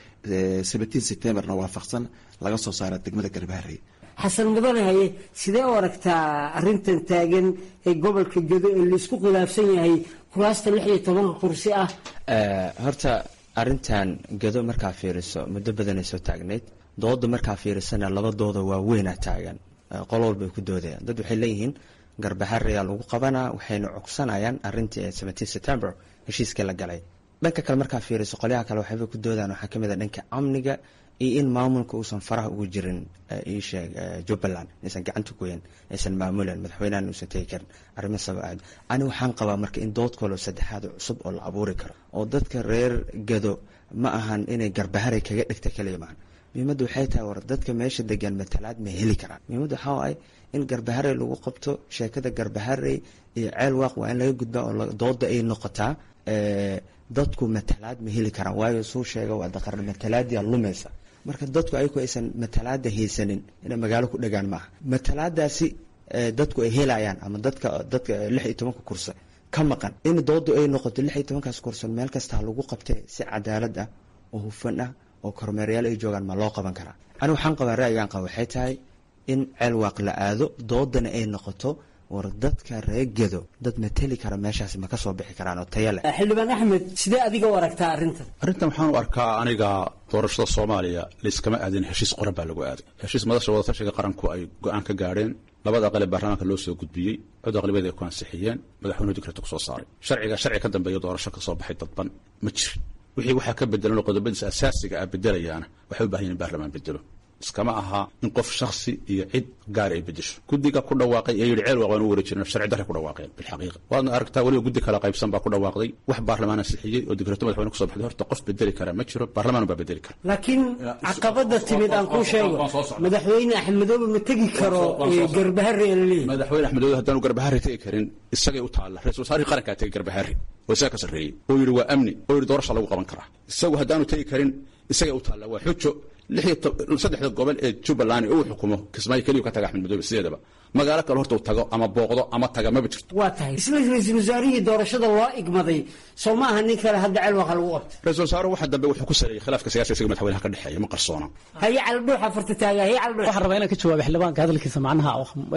17 September waafaqsan laga soo saaray degmada Garbaharre. xasan mudane haye sidee u aragtaa arrintan taagan ee gobolka Gedo ee la isku khilaafsan yahay kuraasta 16 kursi ah? horta arrintan Gedo markaa fiiriso muddo badan ay soo taagneyd. dooda markaa fiirisana laba dooda waa weyn taagan. qolo walba ku doodayaan. dad waxay leeyihiin Garbaharre ayaa lagu qabanaa waxayna cogsanayaan arrintii 17 September heshiiska la galay. dhanka kale markaa fiiriso qolyaha kale waxay ku doodaan waxaa kamid ah dhanka amniga iyo in maamulka uusan faraha ugu jirin Jubbaland aysan gacanta ku hayn aysan maamulan madaxweynaha uusan tagi karin arrimo sabab ani waxaan qabaa marka in dood kale saddexaad cusub oo la abuuri karo oo dadka reer Gedo ma ahan inay Garbaharre kaga dhigta kaliya maahan. muhiimadu waxay tahay war dadka meesha degan matalaad ma heli karaan. muhiimadu waxa ay in Garbaharre lagu qabto sheekada Garbaharre iyo Ceelwaaq waa in laga gudbaa oo dooda ay noqotaa dadku matalaad ma heli karaan waayo soo sheega waa daqarna matalaadii lumaysa. marka dadku ayku aysan matalaada haysanin inay magaalo ku dhagaan maaha. matalaadaasi dadku ay helayaan ama dadka 16 kursi ka maqan in doodu ay noqoto 16kaas kursi meel kasta lagu qabtay si cadaalad ah oo hufan ah oo kormeerayaal ay joogaan ma loo qaban karaa. ani waxaan qabaa ra'yigan qaba waxay tahay in Ceelwaaq la aado doodana ay noqoto war dadka reer Gedo dad matali kara meeshaas ma ka soo bixi karaan oo tayo leh. xildhibaan Axmed sidee adiga u aragtaa arrintan? waxaan u arkaa aniga doorashada Soomaaliya liiskama aadin heshiis qoran baa lagu aaday. heshiis madasha wada tashiga qaranku ay go'aan ka gaareen. labada aqal ee baarlamaanka loo soo gudbiyey cod aqlabiyada ay ku ansixiyeen madaxweynuhu dikreta ku soo saaray. sharciga ka dambeeya doorasho ka soo baxay dadban ma jiro. wixii waxa ka bedelan qodobadiisa asaasiga ah bedelayaana waxay u baahan yihiin baarlamaan bedelo. iskama aha in qof shakhsi iyo cid gaar ay bedesho guddiga ku dhawaaqay ee yidhi ceel waaqaan u wareejina sharci darre ku dhawaaqeen bilxaqiiqa waadna aragtaa weliba guddi kala qaybsan baa ku dhawaaqday wax baarlamaan ansixiyey oo digreeto madaxweyne kusoo baxday horta qof bedeli kara ma jiro baarlamaan baa bedeli kara laakiin caqabada timid aan kuu sheego madaxweyne axmed madoobe ma tegi karo garbaharre ee laleeyahay madaxweyne axmed madoobe haddaanu garbaharre tegi karin isagay u taalla ra-iisul wasaarihii qarankaa tegey garbaharre oo isaga ka sarreeyey oo yidhi waa amni oo yidhi doorasha lagu qaban karaa isagu haddaanu tegi karin isagay u taalla waa xujo 3 gobol ee Jubbaland uu xukumo kismaayo kaliya ka taga Axmed Madoobe sideedaba magaalo kale horta uu tago ama booqdo ama taga ma jirto waa tahay isla ra'iisul wasaarihii doorashada loo igmaday Soomaha nin kale hadda ceel waxa lagu qabtay ra'iisul wasaaruhu waxa dambe wuxuu ku sareeyay khilaafka siyaasiga madaxweynaha ka dhaxeeya ma qarsoona haye cali dhuuxa fartitaaga haye cali dhuuxa waxa rabaa inaan ka jawaabo xildhibaanka hadalkiisa macnaha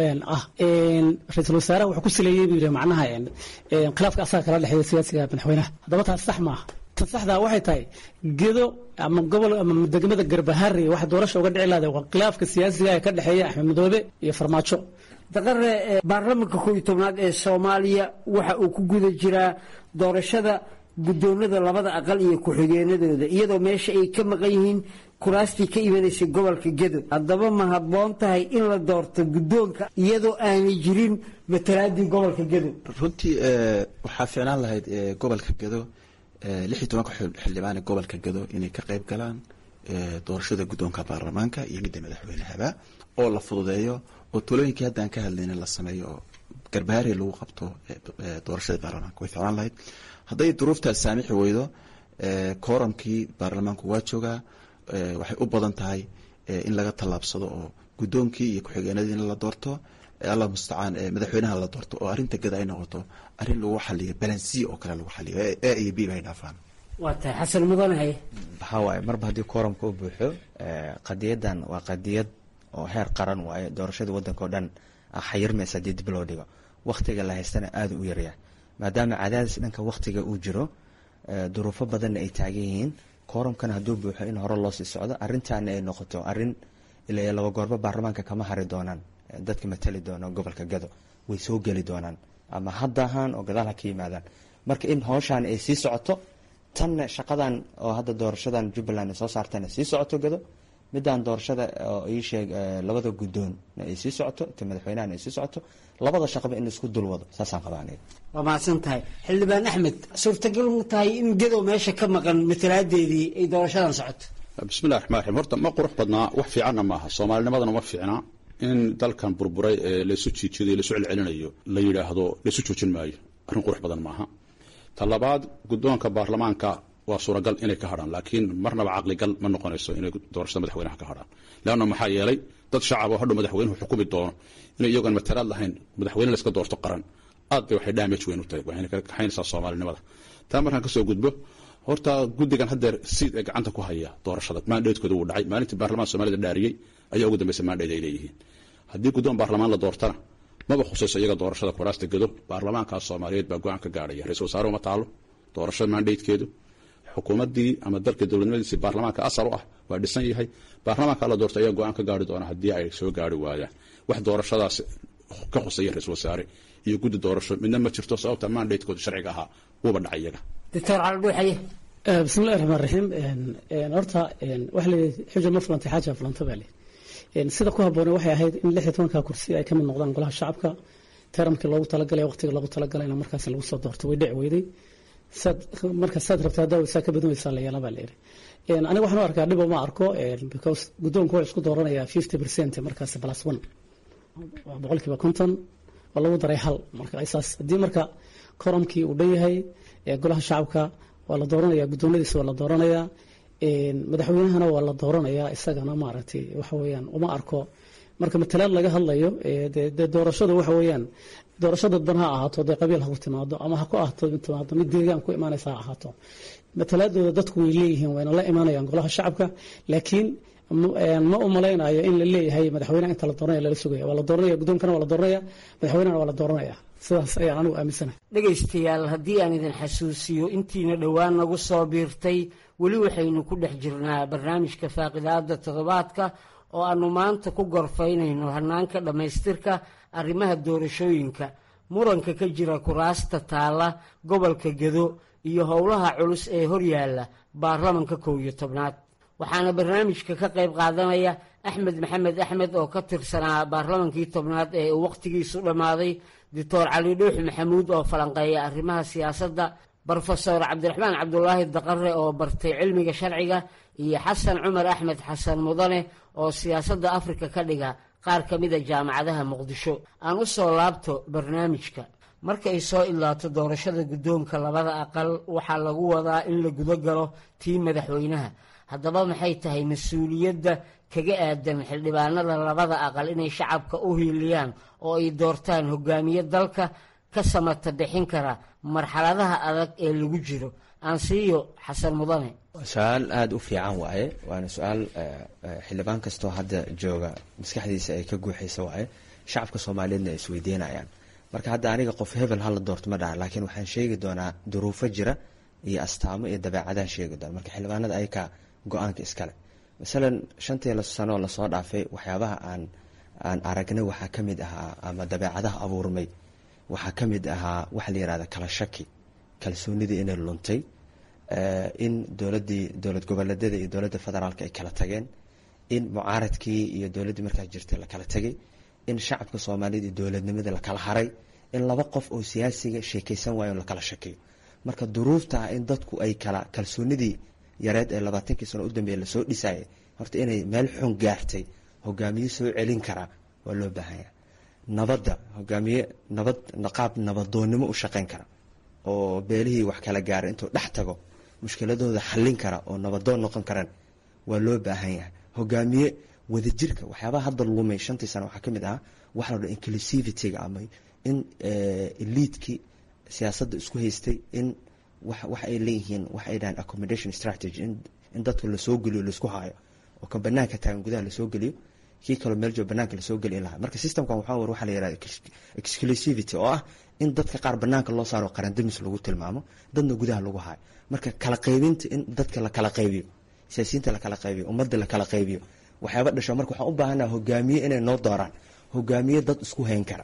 ra'iisul wasaaraha wuxuu ku saleeyay buu macnaha khilaafka asaga kala dhaxeeya siyaasiga madaxweynaha hadaba taas sax maaha saxda waxay tahay gedo ama gobol ama degmada garbaharre waxa doorasho uga dhici lahayd waa khilaafka siyaasiga ee ka dhaxeeya Axmed Madoobe iyo Farmaajo daqarre baarlamaanka 11aad ee Soomaaliya waxa uu ku guda jiraa doorashada guddoonada labada aqal iyo ku-xigeenadooda iyadoo meesha ay ka maqan yihiin kuraastii ka imanaysa gobolka Gedo haddaba ma habboon tahay in la doorto guddoonka iyadoo aanay jirin matalaadii gobolka Gedo runtii waxa fiicnaan lahayd gobolka Gedo 16 xildhibaan gobolka Gedo inay ka qayb galaan doorashada guddoonka baarlamaanka iyo midda madaxweynaha oo la fududeeyo oo talooyinkii hadda aan ka hadlayna la sameeyo oo garbaharre lagu qabto doorashada baarlamaanka way fiicnaan lahayd hadday duruuftaas saamixi weydo kooramkii baarlamaanku waa joogaa waxay u badan tahay in laga tallaabsado oo guddoonkii iyo ku-xigeenadii in la doorto Allah musta'an madaxweynaha la doorto oo arinta gada ay noqoto arin lagu xaliyo balansi oo kale lagu xaliyo ee B bay dhaafaan waa tahay xasan mudanahay waxa waaye marba hadii kooramka uu buuxo qadiyadan waa qadiyad oo heer qaran waaye doorashada wadanka oo dhan xayirmaysa dib loo dhigo waqtiga la haystana aad u yaryahay maadaama cadaadis dhanka waqtiga uu jiro duruufo badan ay taagan yihiin kooramkan haduu buuxo in hore loo sii socdo arintan ay noqoto arin ilaa laba goorba baarlamaanka kama hari doonaan dadka matali doona gobolka Gedo way soo gali doonaan ama haddahan oo gadaal ka yimaadaan marka in hawshan ay sii socoto tan shaqadan oo hadda doorashadan Jubbaland soo saartana sii socoto Gedo midaan doorashada oo ay sheeg labada guddoon ay sii socoto ta madaxweynaha ay sii socoto labada shaqaba in isku dul wado saasaan qabaanay waa maasan tahay xildhibaan Axmed suurtagal ma tahay in Gedo meesha ka maqan matalaadeedii ay doorashadan socoto bismillaahir rahmaanir rahiim horta ma qurux badnaa wax fiican ma aha Soomaalinimadana ma fiicna in dalkan burburay la isu jiijiday la isu celcelinayo la yiraahdo la isu joojin maayo arrin qurux badan maaha talabaad guddoonka baarlamaanka waa suuragal inay ka hadhaan laakiin marnaba aqli gal ma noqonayso inay doorashada madaxweynaha ka hadhaan laana maxaa yeelay dad shacab oo hadhow madaxweynuhu xukumi doono inay iyagoon matalaad lahayn madaxweyne la iska doorto qaran aad bay waxay damage weyn u tahay waxayna ka kaxaynaysaa Soomaalinimada taa markaan ka soo gudbo horta guddigan hadda siid ee gacanta ku haya doorashada mandatekooda uu dhacay maalintii baarlamaanka Soomaalida dhaariyay ayaa ugu dambeysay mandate ay leeyihiin haddii guddoon baarlamaan la doortana maba khusayso iyaga doorashada kuraasta Gedo baarlamaanka Soomaaliyeed baa go'aan ka gaaraya ra'iisul wasaaruhu ma taalo doorashada mandatekeedu xukuumadii ama dalka dawladnimadiisa baarlamaanka asal u ah waa dhisan yahay baarlamaanka la doortay ayaa go'aan ka gaari doona haddii ay soo gaari waayaan wax doorashadaas ka khusaya ra'iisul wasaare iyo guddi doorasho midna ma jirto sababta mandatekooda sharciga ahaa wuba dhacay iyaga دكتور علي البوحي بسم الله الرحمن الرحيم horta waxa la xujo ma fulantay xaaja fulanta baa sida ku haboon waxay ahayd in 16 kursi ay ka mid noqdaan golaha shacabka taramkii loogu talagalay waqtiga loogu talagalay in markaas lagu soo doorto way dhici weyday marka sad rabtaa dawladda ka badnaysa la yeelaba leeyahay aniga waxaan arkaa dib uma arko because guddoonku wuxuu isku dooranaya 50% markaas plus 1 boqolkiiba 50 oo lagu daray hal marka isaas hadii marka koramkii uu dheeyahay golaha shacabka waa la dooranaya guddoonadiisa waa la dooranaya madaxweynahana waa la dooranaya isagana maaragtay waxa weeyaan uma arko marka matalaad laga hadlayo doorashada waxa weeyaan doorashada dadban ha ahaato de qabiil ha ku timaado ama ha ku ahaato mid deegaan ku imaanaysa ha ahaato matalaadooda dadku way leeyihiin wayna la imaanayaan golaha shacabka laakiin ma u malaynayo in la leeyahay madaxweynaha inta la dooranaya lala sugaya waa la dooranaya guddoonkana waa la dooranaya madaxweynahana waa la dooranaya sidaas ayaan anigu aaminsanahay dhegaystayaal haddii aan idin xasuusiyo intiina dhowaan nagu soo biirtay weli waxaynu ku dhex jirnaa barnaamijka faaqidaada toddobaadka oo aanu maanta ku gorfaynayno hanaanka dhammaystirka arrimaha doorashooyinka muranka ka jira kuraasta taalla gobolka Gedo iyo howlaha culus ee horyaalla baarlamanka 11aad waxaana barnaamijka ka qayb qaadanaya axmed maxamed axmed oo ka tirsanaa baarlamankii tobnaad ee uu wakhtigiisu dhammaaday, doctor cali dhuuxi maxamuud oo falanqeeya arrimaha siyaasadda, brofesor cabdiraxmaan cabdulaahi daqare oo bartay cilmiga sharciga, iyo xasan cumar axmed xasan mudane oo siyaasadda afrika ka dhiga qaar ka mida jaamacadaha muqdisho. aan u soo laabto barnaamijka. marka ay soo ilaato doorashada guddoonka labada aqal waxaa lagu wadaa in la guda galo tii madaxweynaha. haddaba maxay tahay mas-uuliyadda kaga aadan xildhibaanada labada aqal inay shacabka u hiiliyaan oo ay doortaan hogaamiye dalka ka samata bixin kara marxaladaha adag ee lagu jiro? aansiiyo xasan mudane. su-aal aada u fiican waaye, waana su-aal xildhibaan kastoo hadda jooga maskaxdiisa ay ka guuxaysa waaye, shacabka soomaaliyeedna ay isweydiinayaan. marka hadda aniga qof hebel hala doorto ma dhaha, laakiin waxaan sheegi doonaa duruufo jira iyo astaamo iyo dabeecadaan sheegi doona. marka xildhibaanada ayakaa go-aanka iskale. masalan 5 sano lasoo dhaafay waxyaabaha aan aragnay waxaa ka mid ahaa, ama dabeecadaha abuurmay waxaa ka mid ahaa waxa la yihahda kala shaki, kalsoonidii inay luntay, in dowlad goboleedyada iyo dowladda federaalka ay kala tageen, in mucaaradkii iyo dowladdii markaa jirtay la kala tegay, in shacabka soomaaliyed iyo dowladnimada la kala haray, in laba qof oo siyaasiga sheekaysan waayo la kala shakiyo. marka duruufta ah in dadku ay kala kalsoonidii yareed ee 20 sano u dambeeyay lasoo dhisayay horta inay meel xun gaartay, hogaamiye soo celin kara waa loo baahan yahay. nabadda hogaamiye qaab nabadoonnimo u shaqayn kara oo beelihii wax kala gaaray intuu dhex tago mushkiladooda xallin kara oo nabadoon noqon karan waa loo baahan yahay. hogaamiye wadajirka waxyaabaha hadda lumay 5 sano waxaa ka mid ah waxa la dhaho inclusivity-ga, ama in eliitkii siyaasadda isku haystay in wax ay leeyihiin wax ay dhahaan accommodation strategy, in dadka lasoo geliyo laisku haayo oo kan banaanka taagan gudaha lasoo geliyo, kii kaloo meel jooga banaanka lasoo geliyo lahaa. marka systemkan waxaa la yihahda exclusivity, oo ah in dadka qaar banaanka loo saaro qarandamis lagu tilmaamo, dadna gudaha lagu haayo. marka kala qaybinta, in dadka la kala qaybiyo, siyaasiyiinta la kala qaybiyo, ummadda la kala qaybiyo, waxyaaba dhasho. marka waxaan u baahanaha hogaamiye inay noo dooraan, hogaamiye dad isku hayn kara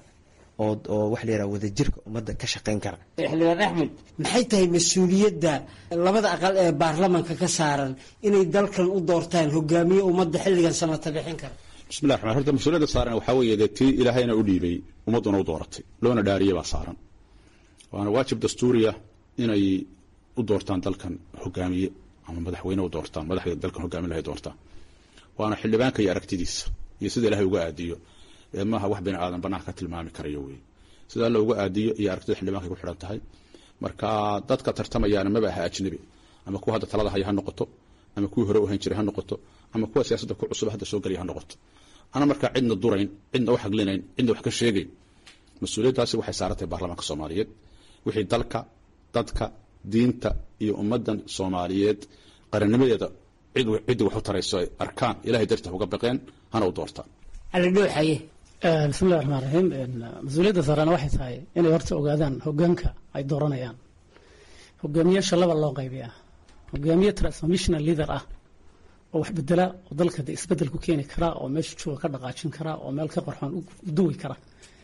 oo wax la yihahda wadajirka ummadda ka shaqayn kara. xildhibaan axmed, maxay tahay mas-uuliyadda labada aqal ee baarlamanka ka saaran inay dalkan u doortaan hogaamiye ummadda xilligan samata bixin kara? bismillahi raxmaan. horta mas-uuliyadda saaran waxaa weeye dee tii ilaahayna u dhiibay ummadduna u dooratay, loona dhaariyay baa saaran. waana waajib dastuuriya inay u doortaan dalkan hogaamiye ama madaxweyne u doortaan, madaxda dalkan hogaamin lahay doortaan. waana xildhibaanka iyo aragtidiisa iyo sida ilaahay uga aadiyo, maaha wax bini aadan banaanka ka tilmaami karayo wey. sida alla uga aadiyo iyo aragtida xildhibaanka ku xidhan tahay. marka dadka tartamayaana maba aha ajnabi, ama kuwa hadda talada haya ha noqoto, ama kuwii hore u hayn jiray ha noqoto, ama kuwa siyaasadda ku cusub hadda soo gelaya ha noqoto. ana markaa cidna durayn, cidna u xaglinayn, cidna wax ka sheegayn. mas-uuliyaddaasi waxay saarantahay baarlamaanka soomaaliyeed. wixii dalka, dadka, diinta iyo ummaddan soomaaliyeed qarannimadeeda ciddi wax u tarayso ay arkaan, ilahay dartiis uga baqeen, hana u doortaan. cali dhuuxaye. bismillahi raxmaan raxiim. mas-uuliyadda saarana waxay tahay inay horta ogaadaan hogaanka ay dooranayaan. hogaamiyaasha laba loo qaybiyaa: hogaamiye transformational leader ah oo wax bedela, oo dalka de isbedel ku keeni kara, oo meesha jooga ka dhaqaajin kara, oo meel ka qorxoon u duwi kara,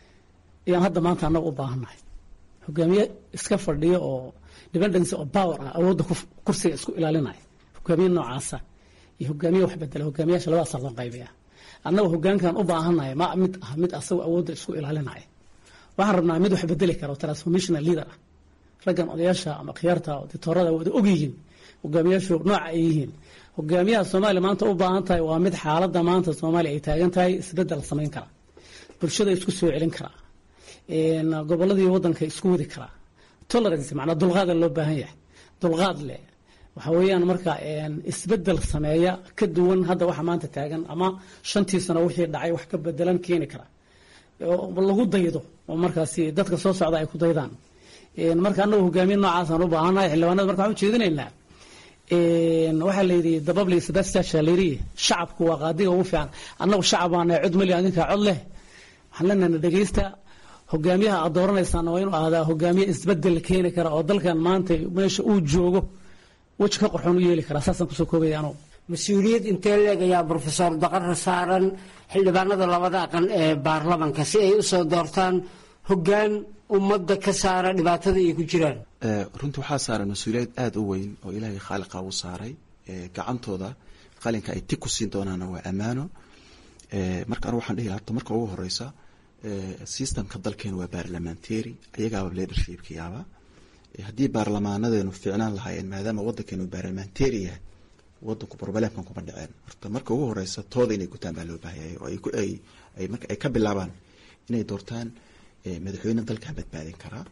ayaan hadda maanta annaga u baahannahay. hogaamiye iska fadhiyo oo dependency of power ah, awoodda kursiga isku ilaalinaya, hogaamiye noocaasa iyo hogaamiye wax bedela. hogaamiyaasha labadaasa loo qaybiyaa. annaga hogaankan u baahannahay ma mid ah mid asagoo awoodda isku ilaalinaya. waxaan rabnaa mid wax bedeli kara oo transformational leader ah. raggan odayaasha ama khiyaarta dictatorada wada og yihiin hogaamiyaashu nooca ay yihiin. hogaamiyaha soomaaliya maanta u baahan tahay waa mid xaaladda maanta soomaaliya ay taagan tahay isbedel samayn kara, bulshada isku soo celin kara, gobolladii waddanka isku wadi kara, tolerance macnaa dulqaada loo baahan yahay, dulqaad leh. waxa weeyaan marka isbedel sameeya ka duwan hadda waxa maanta taagan, ama 5 sano wixii dhacay wax ka bedelan keeni kara, oo lagu daydo, oo markaasi dadka soo socda ay ku daydaan. marka annagu hogaamiye noocaasaan u baahannahay. xildhibaanada marka waxaan ujeedinaynaa, waxaa la yidhi dababli sebastian la yidhi shacabku waa qaadiga ugu fiican. annagu shacab baana cod mali, adinkaa cod leh. waxaan leenahay dhegeysta, hogaamiyaha aad dooranaysaana waa inuu ahdaa hogaamiye isbedel keeni kara, oo dalkan maanta meesha uu joogo weji ka qorxoon u yeeli karaa. saasaan kusoo koobaya anugu. mas-uuliyad intee leeg ayaa brofesor daqare saaran xildhibaanada labada aqal ee baarlamanka si ay usoo doortaan hogaan ummadda ka saara dhibaatada ay ku jiraan? runtii waxaa saaran mas-uuliyad aada u weyn oo ilaahay khaaliqa u saaray. gacantooda qalinka ay tig ku siin doonaana waa ammaano. marka anigu waxaan dhihi lahaa marka ugu horeysa systemka dalkeenu waa parliamentary ayagaaba leadershipka yaaba haddii baarlamaanadeenu fiicnaan lahaayeen maadaama wadankeenu parliamentary yahay wadanku problemkan kuma dhaceen horta marka ugu horeysa tooda inay gutaan baa loo baahayay oo ay marka ay ka bilaabaan inay doortaan madaxweyne dalkan badbaadin karaa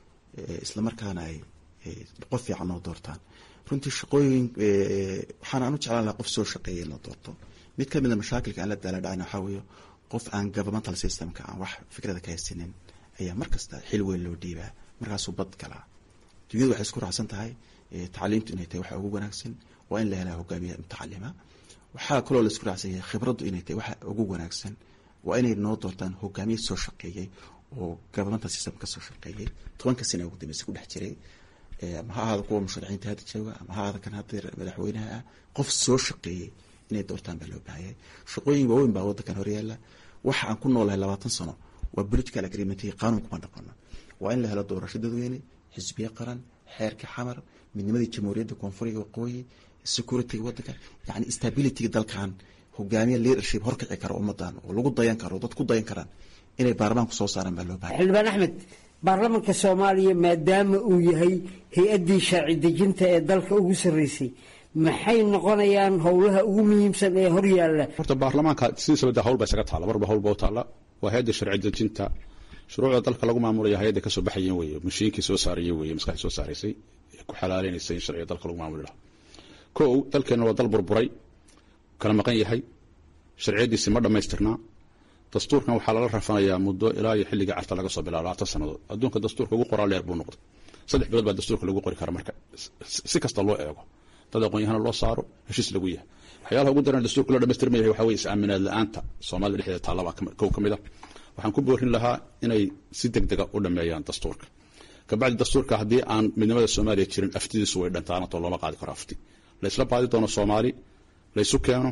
isla markaana ay qof fiican oo doortaan runtii shaqooyin waxaan aanu jeclaan lahaa qof soo shaqeeyay in la doorto mid ka mid a mashaakilka aan la daala dhacayna waxaa weeye qof aan governmental systemka aan wax fikrada ka haysanin ayaa markasta xil weyn loo dhiibaa markaasuu bad galaa dunyadu waxay isku raacsan tahay tacliintu inay tahay waxa ugu wanaagsan waa in la helaa hogaamiye mutacalima waxaa kaloo la isku raacsan yahay khibraddu inay tahay waxa ugu wanaagsan waa inay noo doortaan hogaamiye soo shaqeeyay oo governmental system ka soo shaqeeyay 10 sano ugu dambeysay ku dhex jiray ma ha ahaado kuwa musharaxiinta hadda jooga ama ha ahaado kan hadda madaxweynaha ah qof soo shaqeeyay inay doortaan baa loo baahayay shaqooyin waaweyn baa wadankan horyaala waxa aan ku noolahay 20 sano waa political agreement iyo qaanuun kuma dhaqano waa in la helo doorasho dadweyne xisbiye qaran xeerka xamar midnimadii jamhuuriyadda koonfuriga waqooyi security wadanka yani stability dalkan hogaamiye leadership horkici kara ummadan oo lagu dayan karo dad ku dayan karaan inay baarlamaanku soo saaraan baa loo baahay xildhibaan axmed baarlamaanka soomaaliya maadaama uu yahay hay-addii sharci dejinta ee dalka ugu sarreysay maxay noqonayaan howlaha ugu muhiimsan ee hor yaalla horta baarlamaanka sidiisaba hawl baa isaga taalla marba hawl baa u taalla waa hay-adda sharci dejinta shuruucda dalka lagu maamulayo hay-adda kasoo baxayeen weeye mashiinkii soo saarayeen weeye maskaxdii soo saaraysay ee ku xalaaleynaysa in sharciga dalka lagu maamuli lahaa kow dalkeena waa dal burburay kala maqan yahay sharciyadiisi ma dhammaystirnaa dastuurkan waxaa lala rafanayaa muddo ilaa iyo xilliga carta laga soo bilaabo 20 sannadood adduunka dastuurka ugu qoraa leer buu noqday 3 bilood baa dastuurka lagu qori karaa marka si kasta loo eego dad aqoon-yahana loo saaro heshiis lagu yahay waxyaalaha ugu daran dastuurka loo dhammaystirma yahay waxaa weeye is-aaminaad la-aanta soomaalida dhexdeeda taallaba kow ka mid ah waxaan ku boorin lahaa inay si degdega u dhameeyaan dastuurka kabacdi dastuurka haddii aan midnimada soomaaliya jirin aftidiisu way dhantaanatoo looma qaadi karo afti la isla baadi doono soomaali la isu keeno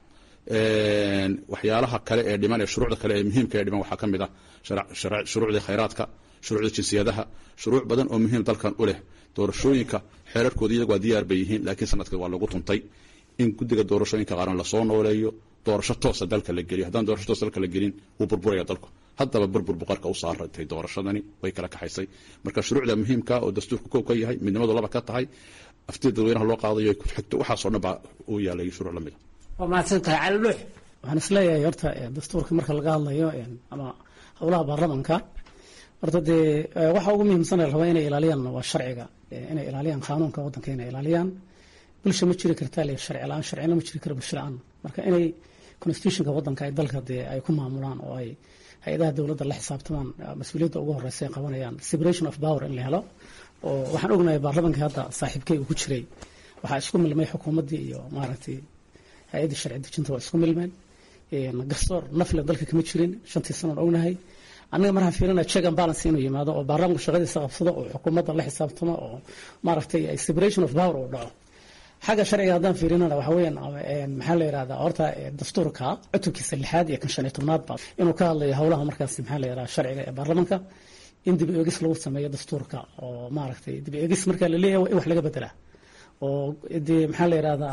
waxyaalaha kale ee dhiman ee shuruucda kale ee muhiimka ee dhiman waxaa ka mid ah shuruucda khayraadka shuruucda jinsiyadaha shuruuc badan oo muhiim dalkan u leh doorashooyinka xeerarkooda iyagu waa diyaar bay yihiin laakiin sanadka waa lagu tuntay in guddiga doorashooyinka qaran lasoo nooleeyo doorasho toosa dalka la geliyo haddaan doorasho toosa dalka la gelin wuu burburaya dalku haddaba burbur boqorka u saarantay doorashadani way kala kaxaysay marka shuruucda muhiimka oo dastuurka koob ka yahay midnimadu laba ka tahay aftida dadweynaha loo qaadayo ku xigto waxaasoo dhan baa uu yaalay shuruuc la mid waa mahadsantahay cali dhuux waxaan isleeyahay horta dastuurka marka laga hadlayo ama howlaha baarlamaanka horta dee waxa ugu muhiimsan ee rabaa inay ilaaliyaan waa sharciga inay ilaaliyaan qaanuunka waddanka inay ilaaliyaan bulsha ma jiri kartaa le sharci la-aan sharcina ma jiri karo bulsho la-aan marka inay constitutionka waddanka ay dalka dee ay ku maamulaan oo ay hay-adaha dowladda la xisaabtamaan mas-uuliyadda ugu horeysa ay qabanayaan separation of power in la helo oo waxaan ognahay baarlamaanka hadda saaxiibkay uu ku jiray waxaa isku milmay xukuumaddii iyo maaragtay hay-addii sharci dejinta waa isku milmeen garsoor nafle dalka kama jirin 5 sano ognahay annaga markaan fiirinaa check and balance inuu yimaado oo baarlamaanku shaqadiisa qabsado oo xukuumadda la xisaabtamo oo maaragtay separation of power uu dhaco xagga sharciga haddaan fiirinana waxa weeyaan maxaa la yidhahdaa horta dastuurka cutubkiisa 6 iyo kan 15 ba inuu ka hadlayo howlaha markaasi maxaa la yidhahdaa sharciga ee baarlamaanka in dib u eegis lagu sameeyo dastuurka oo maaragtay dib u eegis marka la leeyahay wax laga bedelaa oo dee maxaa la yidhahdaa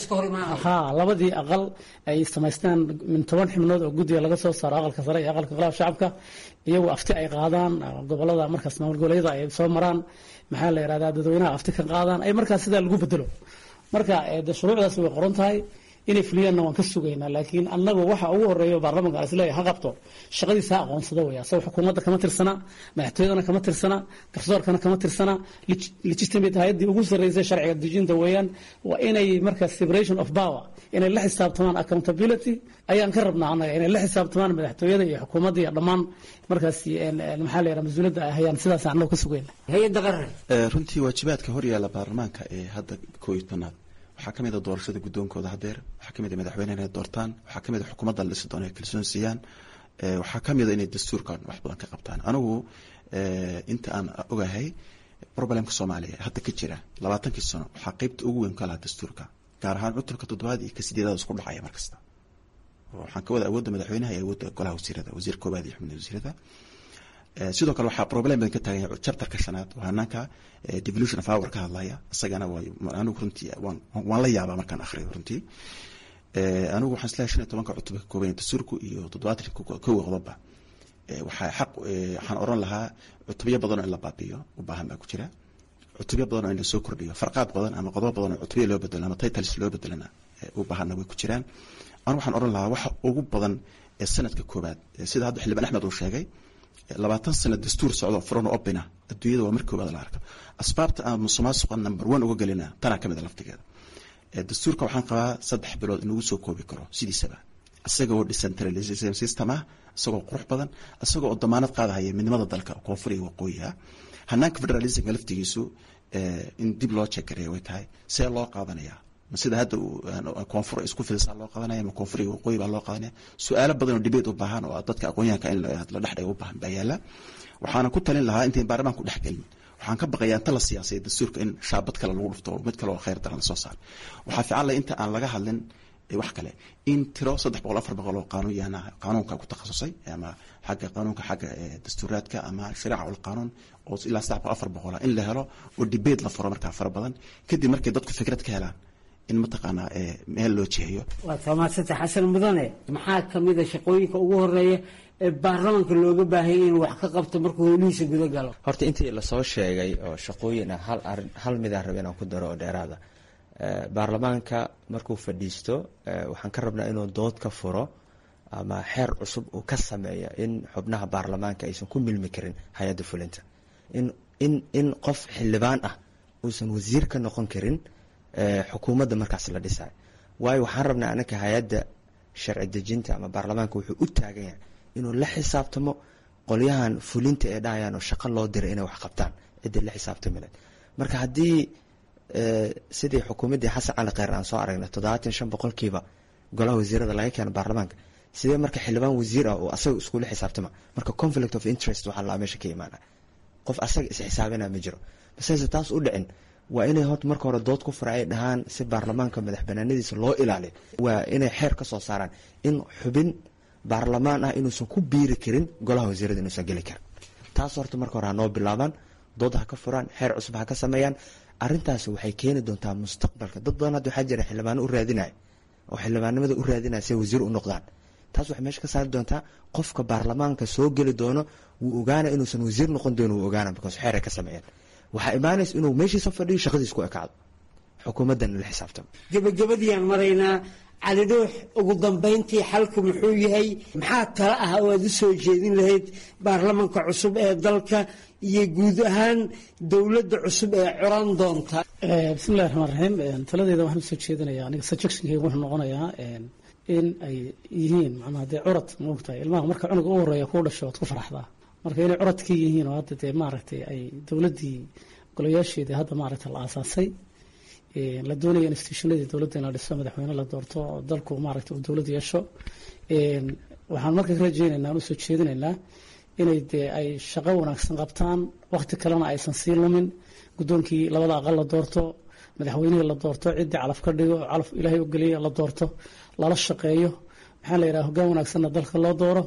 labadii aqal ay samaystaan min 10 xubnood oo guddiga laga soo saaro aqalka sare iyo aqalka golaha shacabka iyagoo afti ay qaadaan gobolada markaas maamul goboleedyada ay soo maraan maxaa la yidhahdaa dadweynaha afti ka qaadaan ay markaas sidaa lagu bedelo marka shuruucdaas way qoran tahay inay fuliyaanna waan ka sugaynaa laakiin annagu waxa ugu horeeya baarlamaanka isleeyahay ha qabto shaqadiisa ha aqoonsado weya saw xukuumadda kama tirsana madaxtooyadana kama tirsana garsoorkana kama tirsana legitimate hay-addii ugu sarreysay sharciga dejinta weeyaan waa inay markaas separation of power inay la xisaabtamaan accountability ayaan ka rabnaa annaga inay la xisaabtamaan madaxtooyada iyo xukuumadda iyo dhammaan markaas maxaa la yidhaha mas-uuliyadda ay hayaan sidaas annagu ka sugayna hay-adda qaran runtii waajibaadka hor yaalla baarlamaanka ee hadda 11 waxaa ka mid ah doorashada guddoonkooda hadeer waxaa ka mid ah madaxweynaha inay doortaan waxaa ka mid ah xukuumadda la dhisi doono ay kalsoon siiyaan waxaa ka mid ah inay dastuurkan wax badan ka qabtaan anigu inta aan ogahay problemka soomaaliya hadda ka jira 20 sano waxaa qaybta ugu weyn ka lahaa dastuurka gaar ahaan cutubka 7 iyo 8 isku dhacaya markasta waxaan ka wada awoodda madaxweynaha iyo awoodda golaha wasiirada wasiir koobaad iyo xubnaha wasiirada sidoo kale waxaa problem badan ka taagan yahay chapterka 5 waa hannaanka devolution of power ka hadlaya isagana waa anigu runtii waan la yaabaa markaan akhriyo runtii anigu waxaan isleeyahay 15 cutub ka kooban dastuurku iyo 70 kow qodob waxaa xaq waxaan oran lahaa cutubyo badan in la baabiyo u baahan baa ku jira cutubyo badan in la soo kordhiyo farqaad badan ama qodob badan oo cutubyo loo bedelo ama titles loo bedelana u baahan way ku jiraan anigu waxaan oran lahaa waxa ugu badan ee sanadka koobaad sida hadda xildhibaan Axmed uu sheegay 20 sano dastuur socdo furan opina adduunyada waa markii koobaad la arko asbaabta aan musuqmaasuqa number 1 uga galina tana kamid laftigeeda dastuurka waxaan qabaa 3 bilood inuu soo koobi karo sidiisaba asagoo decentralization system asagoo qurux badan asagoo damaanad qaadaya midnimada dalka koonfur iyo waqooyiga hanaanka federalism laftigiisu in dib loo check-gareeyo way tahay see loo qaadanaya sida hadda koonfur isku fiilsan loo qaadanaya ma koonfur iyo waqooyi baa loo qaadanaya su'aalo badan oo debate u baahan oo dadka aqoonyahanka in la dhaxdhayo u baahan bayaala waxaana ku talin lahaa intii baarlamaanku dhaxgalin waxaan ka baqayaa inta la siyaasay dastuurka in shaabad kale lagu dhufto mid kale oo khayr daran soo saar waxa fiican la inta aan laga hadlin wax kale in tiro 300-400 oo qaanuunka ku takhasusay ama xagga qaanuunka xagga dastuuraadka ama shariica ul qaanuun oo ilaa 400 in la helo oo debate la furo marka fara badan kadib markay dadku fikrad ka helaan in mataqaana meel loo jeeyo waa tamaasata xasan mudane maxaa kamid ah shaqooyinka ugu horeeya ee baarlamaanka looga baahay inuu wax ka qabto markuu howlihiisa guda galo horta intii la soo sheegay oo shaqooyin ah hal mid aan rabay inaan ku daro oo dheeraada baarlamaanka markuu fadhiisto waxaan ka rabnaa inuu dood ka furo ama xeer cusub uu ka sameeyo in xubnaha baarlamaanka aysan ku milmi karin hay-adda fulinta in qof xildhibaan ah uusan wasiir ka noqon karin xukuumadda markaas la dhisayo waayo waxaan rabnaa anaka hay-adda sharci dejinta ama baarlamaanka wuxuu u taagan yahay inuu la xisaabtamo qolyahan fulinta ee dhahayaan oo shaqo loo diray inay wax qabtaan ciddii la xisaabtami lahayd marka haddii sidii xukuumaddii xasan cali kheyr aan soo aragnay 75% golaha wasiirada laga keeno baarlamaanka sidee marka xildhibaan wasiir ah oo asaga iskula xisaabtama marka conflict of interest waxaa la meesha ka imaanaya qof asaga is xisaabinaa ma jiro basayse taas u dhicin waa inay horta marka hore dood ku furacay dhahaan si baarlamaanka madax banaanadiisa loo ilaaliyo waa inay xeer ka soo saaraan in xubin baarlamaan ah inuusan ku biiri karin golaha wasiirada inuusan geli karin taas horta marka hore ha noo bilaabaan dood ha ka furaan xeer cusub ha ka sameeyaan arrintaasi waxay keeni doontaa mustaqbalka dad badan hadda waxaa jira xildhibaano u raadinaya oo xildhibaanimada u raadinaya si wasiir u noqdaan taas waxay meesha ka saari doontaa qofka baarlamaanka soo geli doono wuu ogaana inuusan wasiir noqon doono wuu ogaana because xeer ay ka sameeyaan waxaa imaanaysa inuu meeshiisa fadhiyo shaqadiis ku ekaado xukuumaddan la xisaabtamo gabagabadiyaan maraynaa cali dhuux ugu dambayntii xalku muxuu yahay maxaa tala ah oo aad u soo jeedin lahayd baarlamaanka cusub ee dalka iyo guud ahaan dowladda cusub ee coran doonta bismillahi raxmaan raxiim taladeeda waxaan usoo jeedinayaa aniga suggestionkayga wuxuu noqonayaa in ay yihiin macnaha dee curad maogtahay ilmaha marka cunuga u horeeya kuu dhasho ood ku faraxdaa marka inay curadkii yihiin oo hadda dee maaragtay ay dowladdii golayaasheedii hadda maaragtay la aasaasay la doonaya institutionadii dowladda in la dhiso madaxweyne la doorto oo dalku maaragtay uu dowlad yeesho waxaan marka ka rajeynaynaa aan usoo jeedinaynaa inay dee ay shaqo wanaagsan qabtaan waqti kalena aysan sii lumin guddoonkii labada aqal la doorto madaxweynihii la doorto ciddii calaf ka dhigo calaf ilaahay u geliya la doorto lala shaqeeyo maxaa la yidhaha hoggaan wanaagsanna dalka loo dooro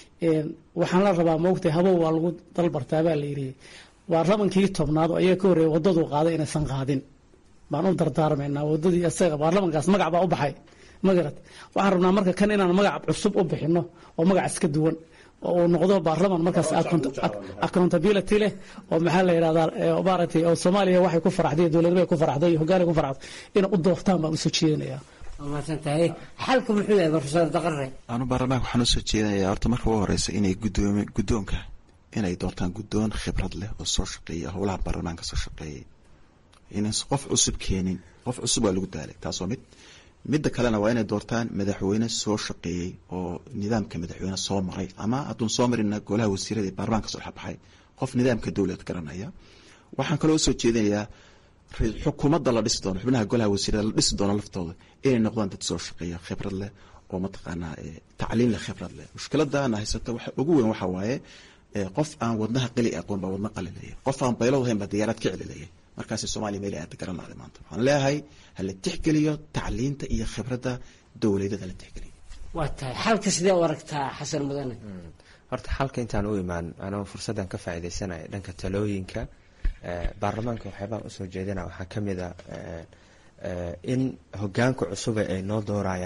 waxaan la rabaa maogtay habow waa lagu dalbartaa baa la yidhi baarlamankii tobnaad oo ayaga ka horreeya waddaduu qaaday inaysan qaadin baan u dardaarmaynaa waddadii isaga baarlamankaas magac baa u baxay magarad waxaan rabnaa marka kan inaan magac cusub u bixino oo magac iska duwan oo uu noqdo baarlaman markaas accountability leh oo maxaa la yidhahdaa maaragtay oo soomaaliya waxay ku faraxday dowladnimay ku faraxday hoggaanay ku faraxday inay u doortaan baan usoo jeedinayaa maasantahay xalku muxuu yahay professor daqare anu baarlamaanka waxaan usoo jeedinayaa horta marka ugu horeysa inay guddoonka inay doortaan guddoon khibrad leh oo soo shaqeeya howlaha baarlamaanka soo shaqeeyay inaysan qof cusub keenin qof cusub waa lagu daalay taasoo midda kalena waa inay doortaan madaxweyne soo shaqeeyey oo nidaamka madaxweyne soo maray ama hadduun soo marina golaha wasiirada ee baarlamaanka soo xabaxay qof nidaamka dowlad garanaya waxaan kaloo usoo jeedinayaa xukuumadda la dhisi doono xubnaha golaha wasiirada la dhisi doono laftooda inay noqdaan dad soo shaqeeya khibrad leh oo mataqaanaa tacliin leh khibrad leh mushkiladana haysata waxa ugu weyn waxa waaye qof aan wadnaha qali aqoon baa wadna qalileeyay qof aan baylad ahayn baa diyaarad ka celileeyay markaas Soomaaliya meel aad garanaaday maanta waxaan leeyahay hal tixgeliyo tacliinta iyo khibradda dawladda la tixgeliyo waa tahay xalka sidee u aragtaa xasan mudane horta xalka intaan u imaan anoo fursadan ka faa'iideysanayo dhanka talooyinka baarlamaanka waxyaabaan usoo jeedinaa waxaa ka mid ah in hoggaanka cusub ay noo doorayaan